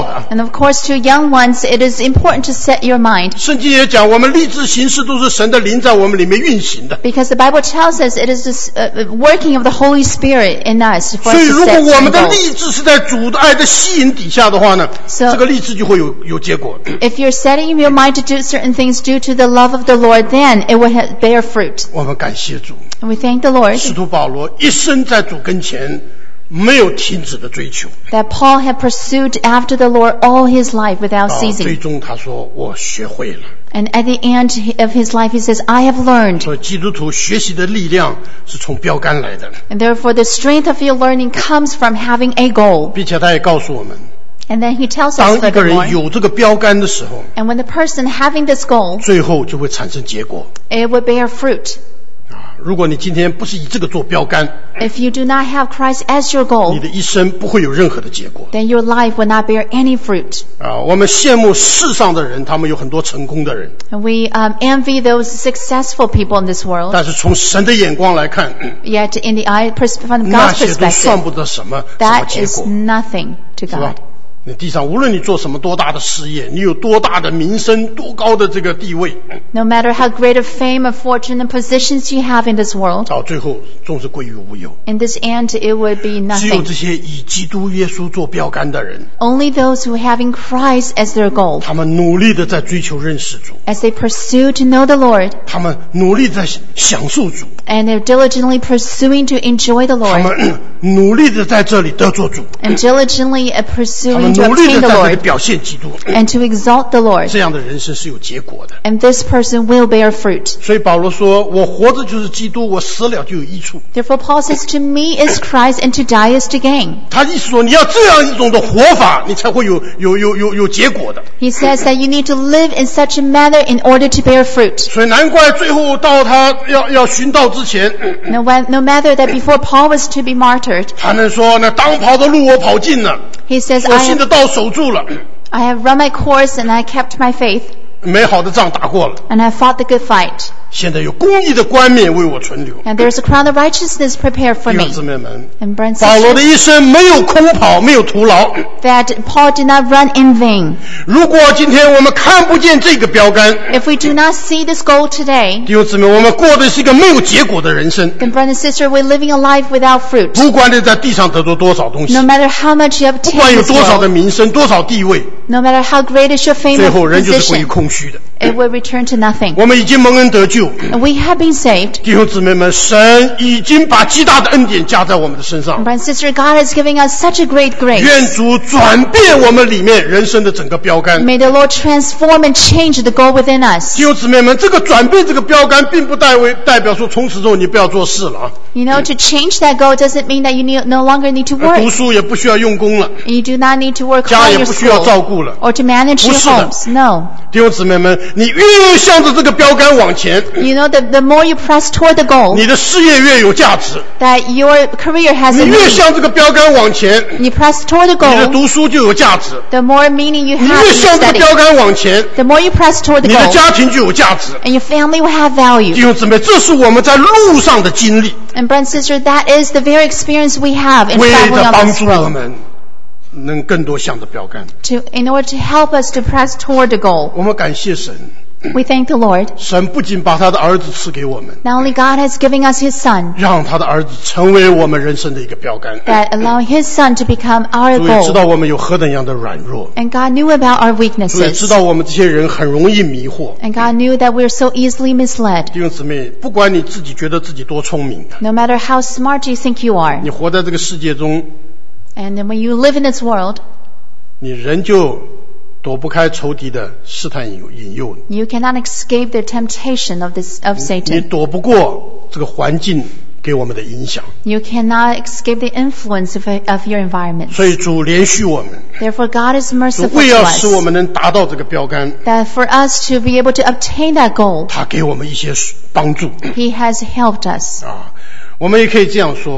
的。 And of course, to young ones, it is important to set your mind. 圣经也讲，我们立志行事都是神的灵在我们里面运行的。 Because the Bible tells us it is this uh, working of the Holy Spirit in us for 所 us 以， to 如果 set 我 certain 们的 goals. 立志是在主的爱的吸引底下的话呢， So- 这个立志就会有有结果。 If you're setting your mind to do certain things due to the love of the Lord, then it will ha- bear fruit. 我们感谢主， And we thank the Lord 使徒保罗一生在主跟前没有停止的追求， that Paul had pursued after the Lord all his life without 到最 ceasing. 终他说：“我学会了。” And at the end of his life, he says, I have learned. 所以基督徒学习的力量是从标杆来的， And therefore, the strength of your learning comes from having a goal. 并且他也告诉我们， And then he tells 当 us 一个人 furthermore, 有这个标杆的时候， and when the person having this goal, 最后就会产生结果。 it would bear fruit. 啊，如果你今天不是以这个做标杆， If you do not have Christ as your 你 goal, 的一生不会有任何的结果。 then your life will not bear any fruit. 啊，我们羡慕世上的人，他们有很多成功的人， And we um, envy those successful people in this world. 但是从神的眼光来看， Yet in the eye, pers- from 那 God's 些都算 perspective, 不得什么什么 that 结 is 果， nothing to 是吧 God.？ 你地上无论你做什么多大的事业，你有多大的名声，多高的这个地位， No matter how great of fame, of fortune, and positions you have in this world, 到最后总是归于无有。 in this end, it would be 只有 nothing. 这些以基督耶稣做标杆的人， Only those who having Christ as their goal, 他们努力的在追求认识主， as they pursue to know the Lord, 他们努力在享受主， and they're diligently pursuing to enjoy the 他 Lord, 们努力的在这里得做主， and diligently uh, 他们 pursuing to 努力 obtain 的 the 在这里 Lord, 表现基督。 and to exalt the Lord. 这样的人生是有结果的。 And this person will bear fruit. 所以保罗说：“我活着就是基督，我死了就有益处。 Therefore, Paul says, to me is Christ, and to die is to gain. ” 他意思说，你要这样一种的活法，你才会有有有有有结果的。 He says that you need to live in such a manner in order to bear fruit. 所以难怪最后到他要要殉道之前， No, when- no matter that before Paul was to be martyred, 他能说：“那当跑的路我跑尽了， he says, 所 I 信的 have, 道守住了， I have run my course and I kept my faith, 美好的仗打过了。 and I fought the good fight. 现在有公义的冠冕为我存留。” And there's a crown of righteousness prepared for 弟 me. 兄姊妹们， And brothers 保 and 罗的 sisters, 一生没有空跑，没有徒劳。 that Paul did not run in vain. 如果今天我们看不见这个标杆， If we do not see this goal today, 弟兄姊妹，我们过的是一个没有结果的人生。 then brother and sister, we're living a life without fruit. 不管你在地上得到多少东西， No matter how much you 不 obtain 管 in 有 this 多少的 world, 名声、多少地位， no matter how great is your fame 最 or 后人就是归于 position, 空虚的。 it will return to nothing. 我们已经蒙恩得救， And we have been saved. 弟兄姊妹们，神已经把极大的恩典加在我们的身上 And。brother and sister, God has given us such a great 愿 grace. 主转变我们里面人生的整个标杆。 May the Lord transform and change the goal within us. 弟兄姊妹们，这个转变这个标杆，并不代为代表说从此之后你不要做事了啊， You know, to change that goal doesn't mean that you need, no longer need to 读 work. 书也不需要用功了， You do not need to work 家 for 也 your 不需要 school 照顾了。 or to manage your 不是的。 homes. No. 弟兄姊妹们，你越向着这个标杆往前， You know, the, the more you press toward the goal, 你的事业越有价值； that your career has 你 a 越 meaning. 向这个标杆往前， You press toward the 你的 goal, 读书就有价值； the more meaning you 你 have 越 in your 向这个 study. 标杆往前， The more you press toward the 你的 goal, 家庭就有价值。 and your family will have 弟 value. 兄姊妹，这是我们在路上的经历， And brother and sister, that is the very experience we have in 为 traveling 了 on 帮 this 助我 road. 们能更多向着标杆。 To, in order to help us to press toward the goal. 我们感谢神， We thank the Lord. 神不仅把他的儿子赐给我们， Not only God has given us His Son, 让他的儿子成为我们人生的一个标杆。 that allowing His Son to become our 主也知 goal. 道我们有何等样的软弱， And God knew about our 主也知 weaknesses. 道我们这些人很容易迷惑。 And God knew that we're so easily misled. 弟兄姊妹，不管你自己觉得自己多聪明， No matter how smart you think you are, 你活在这个世界中， and then when you live in this world, 你仍旧躲不开仇敌的试探引引诱， you cannot escape the temptation of this of 你 Satan. 躲不过这个环境给我们的影响。 You cannot escape the influence of, of your environment. 所以主怜恤我们， Therefore, God is 主 merciful 为 to 要使我 us. 们能达到这个标杆， That for us to be able to obtain that goal, 他给我们一些帮助 He has helped us. 啊。我们也可以这样说，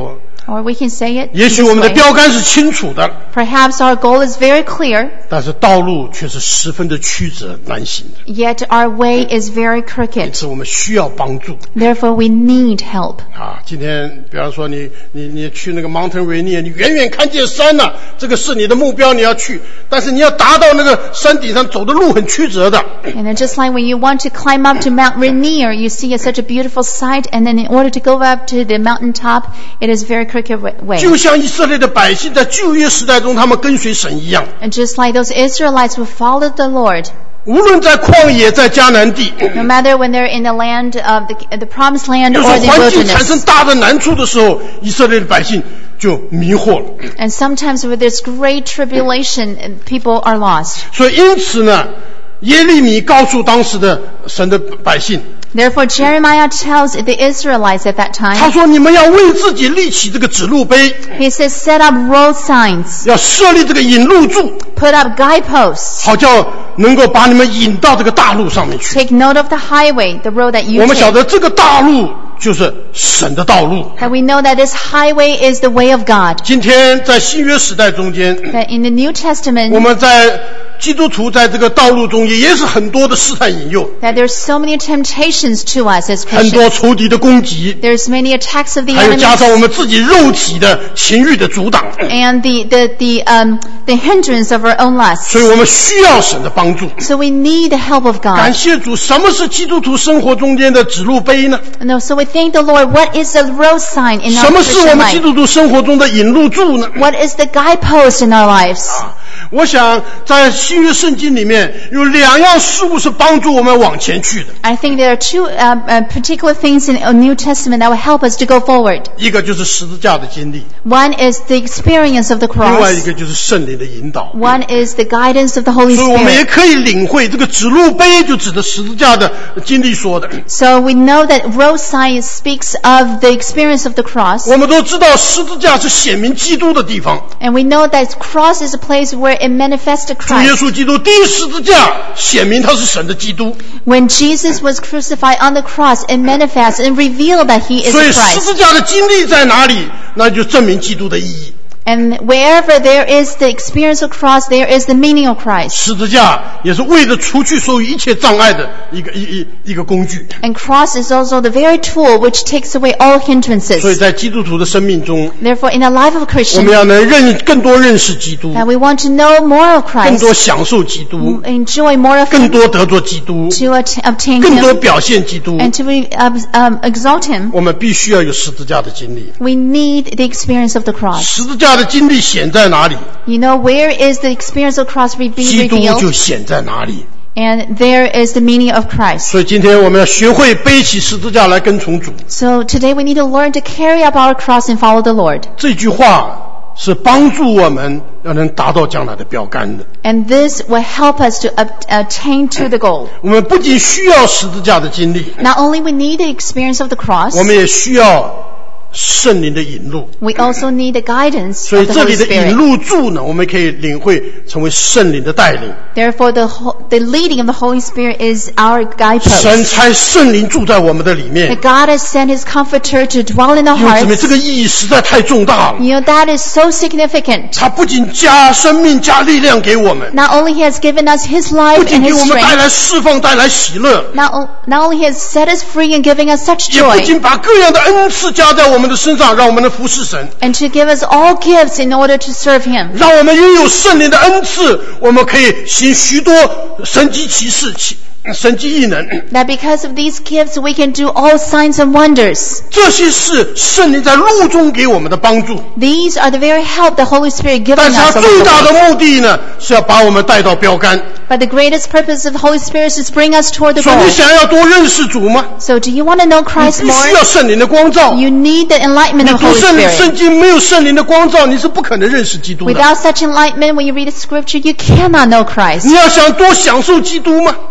Or we can say it 也许 this 我们的 way. 标杆是清楚的， Perhaps our goal is very clear, 但是道路却是十分的曲折难行的， yet our way is very 因 crooked. 此我们需要帮助。 Therefore, we need help. 啊，今天比方说你你你去那个 Mountain Rainier， 你远远看见山了、啊，这个是你的目标，你要去，但是你要达到那个山顶上走的路很曲折的。 And then just like when you want to climb up to Mount Rainier, you see a, such a beautiful sight, and then in order to go up to the mountaintop, it is very crooked way. 就像以色列的百姓在旧约时代中，他们跟随神一样， And just like those Israelites who followed the Lord, 无论在旷野，在迦南地， no matter when they're in the land of the, the promised land 有时 or 候 the 环境产生 wilderness. 大的难处的时候，以色列的百姓就迷惑了。 And sometimes with this great tribulation, people are lost. 所以因此呢，耶利米告诉当时的神的百姓， Therefore, Jeremiah tells the Israelites at that 他 time, 说：“你们要为自己立起这个指路碑， he says, set up road signs, 要设立这个引路柱， put up guideposts, 好叫能够把你们引到这个大路上面去。 take note of the highway, the road that ” you 我们晓 take. 得这个大路就是神的道路。 That we know that this highway is the way of God. 今天在新约时代中间， That in the New 我 Testament, 们在基督徒在这个道路中也也是很多的试探引诱， that there's so many temptations to us as 很多 Christians. 仇敌的攻击， There's many attacks of the 还有加上 enemy 我们自己肉体的情欲的阻挡， and the, the, the, um, the hindrance of our own 所以 lusts. 我们需要神的帮助。 So we need the help of 感 God. 谢主，什么是基督徒生活中间的指路碑呢？ No, so we thank the Lord. What is the road sign in 什 our 么是我 Christian 们基 life? 督徒生活中的引路柱呢？ What is the guidepost in our lives? 我想在新约圣经里面有两样事物是帮助我们往前去的， I think there are two uh, uh, particular things in the New Testament that will help us to go forward. 一个就是十字架的经历， One is the experience of the 另外一 cross. 个就是圣灵的引导。 One is the guidance of the Holy 所以我们也 Spirit. 可以领会这个指路碑就指的十字架的经历说的。 So we know that road sign speaks of the experience of the cross. 我们都知道十字架是显明基督的地方， And we know that cross is a place where it manifests 主耶 Christ. 稣基督钉十字架显明他是神的基督， When Jesus was crucified on the cross, it manifests and revealed that he is 所以 the 十 Christ. 字架的经历在哪里，那就证明基督的意义。 And wherever there is the experience of cross, there is the meaning of Christ. 十字架也是为了除去所有一切障碍的一个一一一个工具。 And cross is also the very tool which takes away all 所以 hindrances. 在基督徒的生命中， Therefore, in the life of a 我 Christian, 们要能认更多认识基督， that we want to know more of 更多 Christ, 享受基督， enjoy more of 更 Him, 多得着基督， to at- obtain 更多 Him, 表现基督。 and to um, um, exalt Him. 我们必须要有十字架的经历。 We need the experience of the cross. 十字架的经历显在哪里， You know, where is the experience of cross re- 基 being 督就 revealed? 显在哪里。 And there is the meaning of Christ. 所以今天我们要学会背起十字架来跟从主。 So today we need to learn to carry up our cross and follow the Lord. 这句话是帮助我们要能达到将来的标杆的。 And this will help us to ob- attain to the goal. 我们不仅需要十字架的经历， Not only we need the experience of the cross, 我们也需要圣灵的引路。 we also need the guidance 所以 of the 这 Holy 里的引 Spirit. 路柱呢，我们可以领会成为圣灵的带领。 Therefore, the, ho- the leading of the Holy Spirit is our 神 guidepost. 差圣灵住在我们的里面， That God has sent His Comforter to dwell in the 因为姊妹， hearts. 这个意义实在太重大了。 You know, that is so significant. 他不仅加生命、加力量给我们， Not only He has given us His 不 life 仅 and 给 His 我们带 strength, 来释放、带来喜乐， not, o- not only He has set us free and giving us such 也不 joy, 仅把各样的恩赐加在我们的身上，让我们能服侍神， and to give us all gifts in order to serve Him. 让我们拥有圣灵的恩赐，我们可以行许多神迹奇事、奇神迹异能。 That because of these gifts, we can do all signs and wonders. 这些是圣灵在路中给我们的帮助， These are the very help the Holy Spirit given 但是它 us. 最 along 大 the 的 way. 目的呢，是要把我们带到标杆。 But the greatest purpose of the Holy Spirit is to bring us toward the 所以你 goal. 想要多认识主吗？ So do you want to know 你 Christ 必须要 more? 圣灵的光照。 You need the enlightenment 你 of 读 Holy 圣 Spirit. 圣经没有圣灵的光照，你是不可能认识基督的。 Without such enlightenment, when you read the scripture, you cannot know Christ. 你要想多享受基督吗？ Do you want to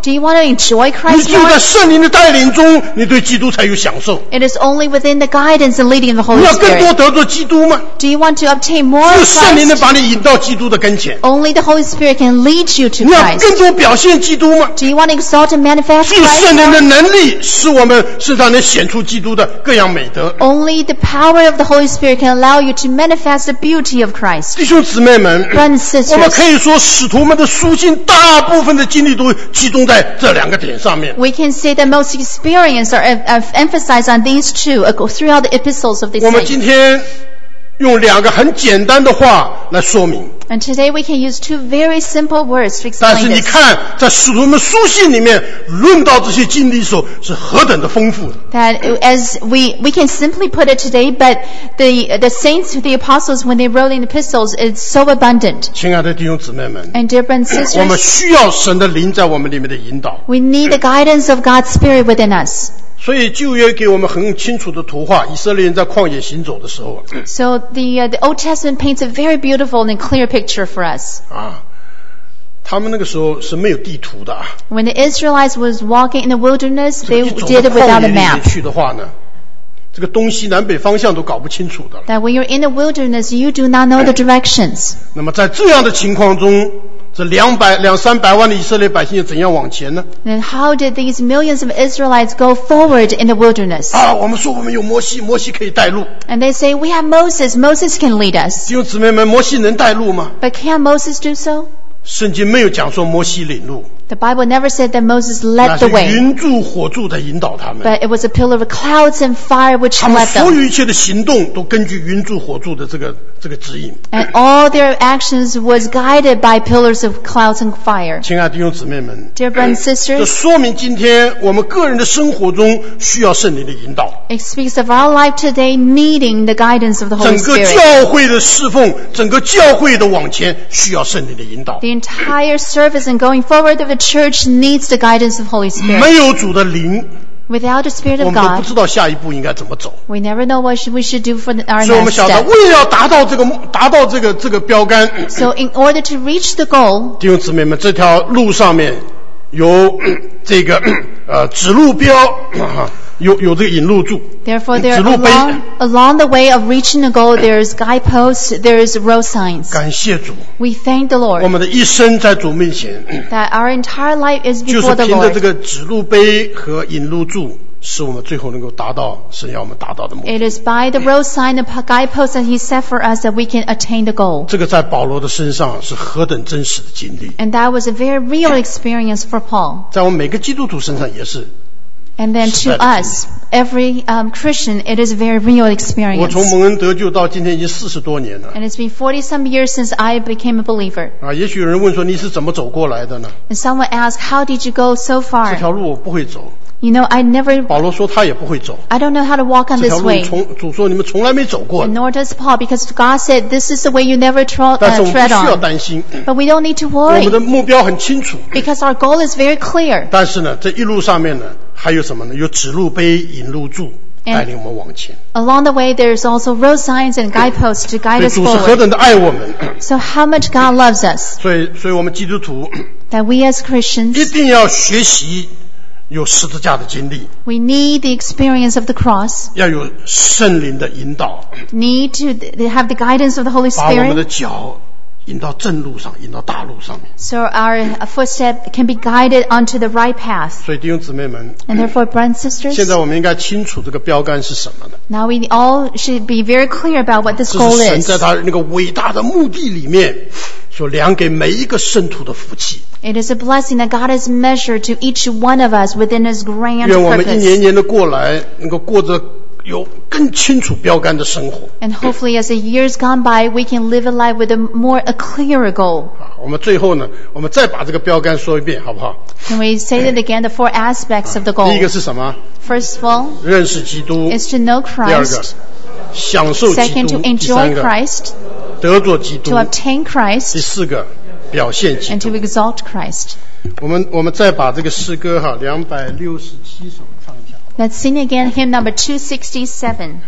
enjoy 你 Christ 只有在 more, 圣灵的带领中，你对基督才有享受。 it is only within the guidance and leading of the 你 Holy 要更多 Spirit. 得着基督吗？ Do you want to obtain more 只有 of 圣灵能 Christ? 把你引到基督的跟前。 Only the Holy Spirit can lead you to 你要 Christ. 更多表现基督吗？ Do you want to exalt and manifest 只有 Christ 圣灵的 more? 能力，使我们身上能显出基督的各样美德。 Only the power of the Holy Spirit can allow you to manifest the beauty of Christ. 弟兄姊妹们， Brothers and 我们 sisters, 可以说，使徒们的书信大部分的精力都集中在这两个点上面。 we can say that most experience are uh, emphasized on these two uh, throughout the epistles of the 我们 saints. 今天用两个很简单的话来说明， And today we can use two very simple words to 但是 explain 你 this. 看，在使徒们书信里面论到这些经历的时候，是何等的丰富的。 That as we, we can simply put it today, but the, the saints, the apostles, when they wrote in epistles, it's so abundant. 亲爱的弟兄姊妹们， And dear brothers and 我们 sisters, 需要神的灵在我们里面的引导。 we need the guidance of God's Spirit within us. 所以旧约给我们很清楚的图画，以色列人在旷野行走的时候 So the, uh, the Old Testament paints a very beautiful and clear picture for us. 啊，他们那个时候是没有地图的啊。 When the Israelites was walking in the wilderness, 这 they 一走 did 到 it 旷 without 野 a 里面 map. 去的话呢，这个东西南北方向都搞不清楚的了。 That when you're in the wilderness, you do not know the directions. 那么在这样的情况中，这两百两三百万的以色列百姓怎样往前呢？ Then how did these millions of Israelites go forward in the wilderness? 啊，我们说我们有摩西，摩西可以带路。 And they say, we have Moses. Moses can lead us. 弟兄姊妹们，摩西能带路吗？ But can Moses do so? 圣经没有讲说摩西领路， The Bible never said that Moses 那 led 是 the way, 云柱火柱在引导他们。 but it was a pillar of clouds and fire which 他们 led 所 them. 有一切的行动都根据云柱火柱的这个这个指引。 And all their actions was guided by pillars of clouds and fire. 亲爱的弟兄姊妹们， Dear brothers and 这 sisters, 说明今天我们个人的生活中需要圣灵的引导。 it speaks of our life today needing the guidance of the Holy 整个 Spirit. 教会的侍奉，整个教会的往前需要圣灵的引导。 The entire service and going forward of the church needs the guidance of Holy Spirit. 没有主的灵， Without the Spirit 我 of 们都不 God, 知道下一步应该怎么走。 we never know what should- we should do for the- our 所以我们 next 晓得， step. 为了要达到这个达到这个这个标杆， So in order to reach the goal, 弟兄姊妹们，这条路上面有这个呃指路标，有有这个引路柱， therefore there 指路碑。 along, along the way of reaching the goal, there's guideposts, there's road signs. 感谢主， We thank the 我 Lord 们的一生在主面前， that our entire life is 就是 before the 凭着这 Lord. 个指路碑和引路柱，使我们最后能够达到神要我们达到的目的。 It is by the road sign, the guideposts that He set for us that we can attain the goal. 这个在保罗的身上是何等真实的经历， And that was a very real experience for Paul. 在我们每个基督徒身上也是。 And then to us, every um, Christian, it is a very real 我 experience. 从蒙恩得救到今天已经四十多年了 And it's been forty some years since I became a believer. 啊！也许有人问说你是怎么走过来的呢？ And someone asked, how did you go so 这 far? 条路我不会走， You know, I never, 保罗说他也不会走。 I don't know how to walk on 这条 this 路 way. 从主说你们从来没走过 And 的， nor does Paul, because God said this is the way you never tro- 但是 uh, 我们不 tread 需要 on. 担心， But we don't need to 我们 worry 的目标很清楚。 because our goal is very clear. 但是呢，这一路上面呢，还有什么呢？有指路碑、引路柱，带领我们往前。 Along the way, there's also road signs and guideposts to 所 guide 以 us 主是何 forward. 等的爱我们， So how much God loves us 所以，所以我们基督徒 that we as 一 Christians, 定要学习有十字架的经历， we need the experience of the cross, 要有圣灵的引导， need to th- have the guidance of the Holy 把我们的 Spirit 脚引到正路上，引到大路上面。 so our uh, footstep can be guided onto the right path. 所以弟兄姊妹们， And therefore, brothers and 现 sisters, 在我们应该清楚这个标杆是什么呢？ now we all should be very clear about what this 这 goal 是神 is. 在他那个伟大的目的里面所量给每一个圣徒的福气。 It is a blessing that God has measured to each one of us within His grand 愿我们一 purpose. 年年的过来，能够过着有更清楚标杆的生活。 And hopefully, as the years gone by, we can live a life with a more a clearer goal. 啊，我们最后呢，我们再把这个标杆说一遍，好不好？ Can we say that again? The four aspects of the 第 goal. 一个是什么？ First of all, 认识基督。 is to know 第二个 Christ. 享受基 Second, 督。 to 第三 enjoy 个 Christ. 得着基督 To。obtain 第 Christ. 四个表现基 And to 督。 exalt Christ. 我们我们再把这个诗歌哈两百六十七首唱一下。 Let's sing again hymn number two sixty-seven.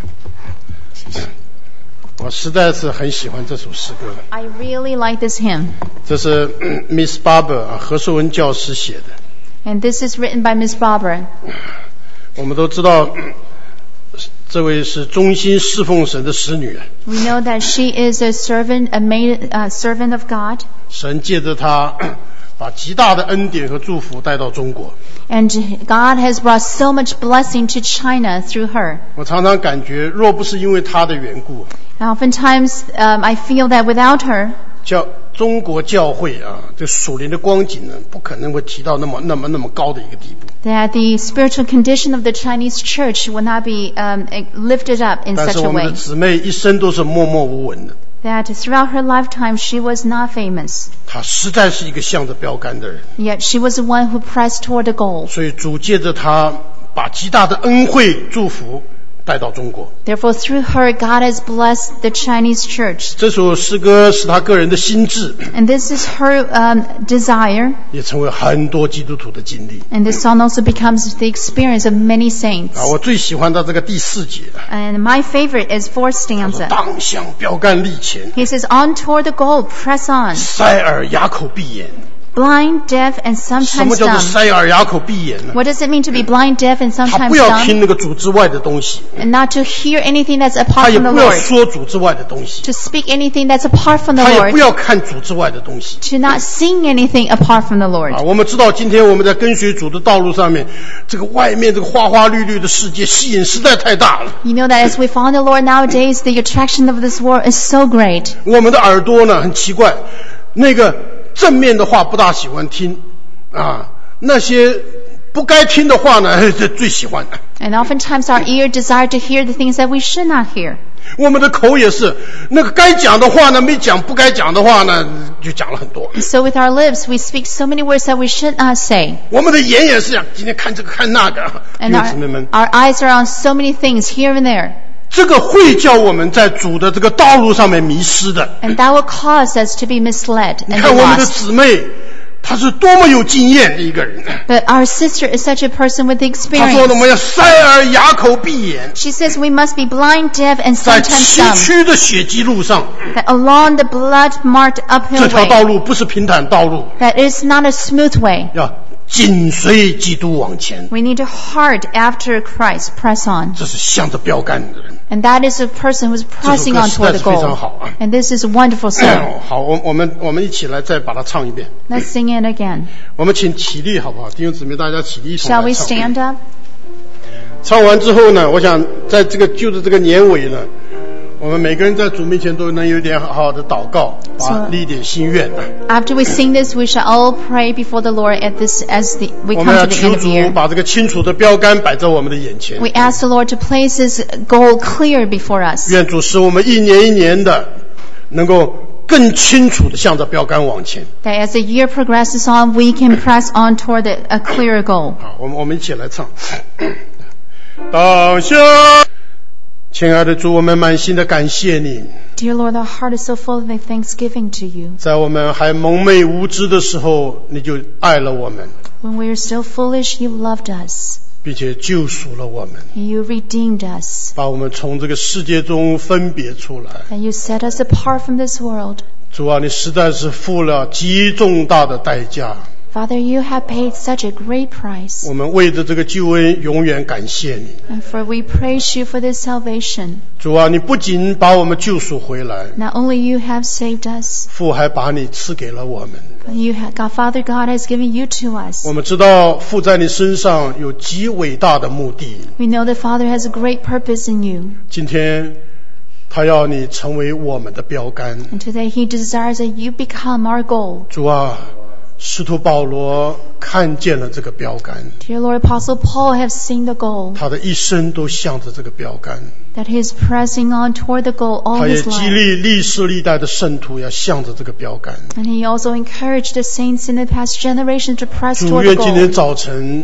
我实在是很喜欢这首诗歌， I really like this hymn. 这是嗯 Miss Barber 啊何寿恩教师写的。 And this is written by Miss Barbara. 我们都知道，这位是忠心侍奉神的使女。 We know that she is a servant, a maid, uh, servant of God. 神借着她，把极大的恩典和祝福带到中国。 And God has brought so much blessing to China through her. 我常常感觉，若不是因为她的缘故， And oftentimes, um, I feel that without her, 教中国教会啊，这属灵的光景呢，不可能会提到那么那么那么高的一个地步。 that the spiritual condition of the Chinese church will not be um, lifted up in 但 such 是 a 我们的 way. 姊妹一生都是默默无闻的， That throughout her lifetime, she was not famous. 她实在是一个向着标杆的人。 Yet she was the one who pressed toward the goal. 所以主借着她，把极大的恩惠祝福带到中国。 Therefore, through her, God has blessed the Chinese church. 这首诗歌是她个人的心志， And this is her um, desire. 也成为很多基督徒的经历。 And this song also becomes the experience of many saints. 啊，我最喜欢她这个第四节， And my favorite is fourth 她说 stanza. 当向标杆立前， He says, on toward the goal, press on. 塞耳哑口闭眼。 Blind, deaf, and 什么 sometimes 叫做 dumb. 塞耳哑口闭眼呢？ What does it mean to be blind, deaf, and 他 sometimes 不要 dumb? 听那个主之外的东西， And not to hear anything that's 他 apart 也 from the 不要 Lord. 说主之外的东西， To speak anything that's apart from the 他也 Lord. 不要看主之外的东西。 To not sing anything apart from the Lord. 啊，我们知道今天我们在跟随主的道路上面，这个外面这个花花绿绿的世界吸引实在太大了。 You know that as we follow the Lord nowadays, the attraction of this world is so great. 我们的耳朵呢很奇怪，那个正面的话不大喜欢听，啊，那些不该听的话呢，这最喜欢。 And oftentimes our ear desire to hear the things that we should not hear. 我们的口也是，那个该讲的话呢没讲，不该讲的话呢就讲了很多。 So with our lips, we speak so many words that we should not say. 我们的眼也是这样，今天看这个看那个，弟 And 兄姊妹们， our, our eyes are on so many things here and there. 这个会叫我们在主的这个道路上面迷失的。 And that will cause us to be misled 你 and 看 be 我们的 lost. 姊妹，她是多么有经验的一个人。 But our sister is such a person with 她说我 experience. 们要塞耳哑口闭眼， She says we must be blind, deaf, and 在 sometimes 崎 dumb. 岖的血迹路上， That along the blood-marked 这 uphill 条道 way, 路不是平坦道路， that is not a smooth way. 要紧随基督往前， We need to hard after Christ, press on. 这是向着标杆的人。 And that is a person who's pressing on toward the 这首歌实在是非常 goal. 好啊。 And this is a wonderful song. 好，我我们我们一起来再把它唱一遍。 Let's sing it again. 我们请起立好不好？弟兄姊妹，大家起立一同 Shall 来 we 唱。 stand up? 唱完之后呢，我想在这个就着这个年尾呢，我们每个人在主面前都能有点好好的祷告，啊，立一点心愿。 After we sing this, we shall all pray before the Lord at this as the, we 我 come 们要 to the 求 end of the 主 year. 把这个清楚的标杆摆在我们的眼前。 We ask the Lord to place His goal clear before us. 愿主使我们一年一年的能够更清楚的向着标杆往前。 That as the year progresses on, we can press on toward the, a clearer goal. 好，我们我们一起来唱。当下，亲爱的主，我们满心的感谢你， Dear Lord, our heart is so full of thanksgiving to you. 在我们还蒙昧无知的时候，你就爱了我们， When we are still foolish, you loved us. 并且救赎了我们， And you redeemed us. 把我们从这个世界中分别出来。 And you set us apart from this world. 主啊，你实在是付了极重大的代价， Father, you have paid such a great price. 我们为着这个救恩永远感谢你。 And for we praise you for this salvation. 主啊，你不仅把我们救赎回来， Not only you have saved us, 父还把你赐给了我们。 but you have, God, Father God has given you to us. 我们知道父在你身上有极伟大的目的， We know that Father has a great purpose in you. 今天他要你成为我们的标杆。 And today he desires that you become our goal. 主啊，使徒保罗看见了这个标杆， Dear Lord, Apostle Paul has seen the goal, 他的一生都向着这个标杆。 that he is pressing on toward the goal all 他也 his 激 life. 励历世历代的圣徒要向着这个标杆。 And he also encouraged the saints in the past generations to press 主 toward 愿 the 今天 goal. 早晨，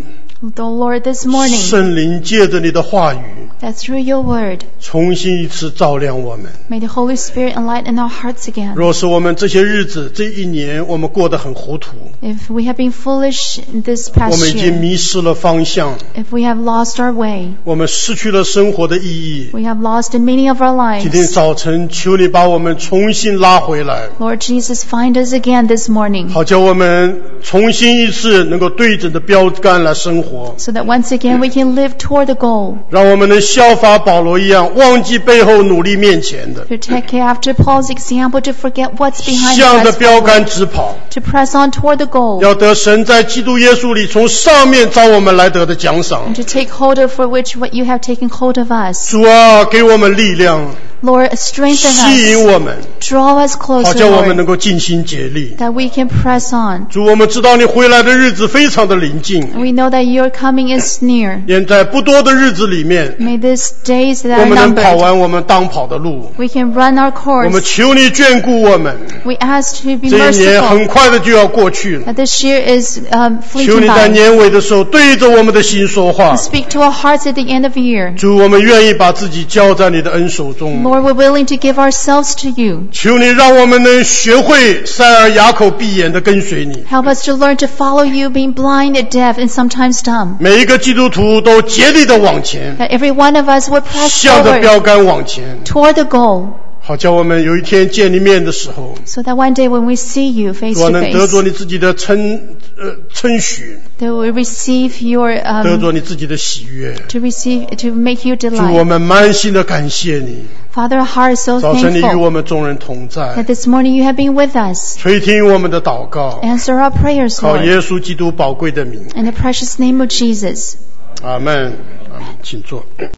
The Lord, this morning, 圣灵借着你的话语 that through your word, 重新一次照亮我们。 may the Holy Spirit enlighten our hearts again. 若是我们这些日子这一年我们过得很糊涂， If we have been foolish in this 我 past 们已经 year, 迷失了方向， if we have lost our way, 我们失去了生活的意义， we have lost the meaning of our 今天 lives, 早晨求你把我们重新拉回来， Lord Jesus, find us again this morning, 好叫我们重新一次能够对准的标杆来生活， so that once again we can live toward the goal, 让我们能效法保罗一样，忘记背后努力面前的， to take after Paul's example, to forget what's behind 向着 us, 标杆直跑， to press on toward the goal, 要得神在基督耶稣里从上面召我们来得的奖赏。 and to take hold of for which what you have taken hold of us. 主啊，给我们力量， Lord, strengthen 吸引 us, 我们， draw us 好 closer, 叫我们能 Lord, 够尽心竭力。 that we can press on. 主，我们知道你回来的日子非常的临近， We know that your coming is near. 愿在不多的日子里面， May these days that 我 are 们能跑 numbered, 完我们当跑的路。 we can run our 我们 course. 求你眷顾我们， We ask to be 这一年 merciful, 很快的就要过去了。 that this year is um, 求 fleeting 你在 by. 年尾的时候对着我们的心说话。 Speak to our hearts at the end of the year. 主，我们愿意把自己交在你的恩手中。 Lord, we're willing to give ourselves to you. 求你让我们能学会塞耳哑口闭眼的跟随你。 Help us to learn to follow you, being blind, deaf, and sometimes dumb. 每一个基督徒都竭力的往前， That every one of us would press 向着 forward 标杆往前， toward the goal, 好叫我们有一天见你面的时候， so that one day when we see you face 主 to 能得着 face, 你自己的称呃称许， that we receive your 得着 um, 你自己的喜悦。 to receive to make you 主，我 delight. 们满心的感谢你， Father, our heart is so 早晨你与 thankful 我们众人同 that 在， this morning you have been with us. 垂听我们的祷告， Answer our prayers, 靠 Lord, 耶稣基督宝贵的名， in the precious name of Jesus. 阿门。阿门，请坐。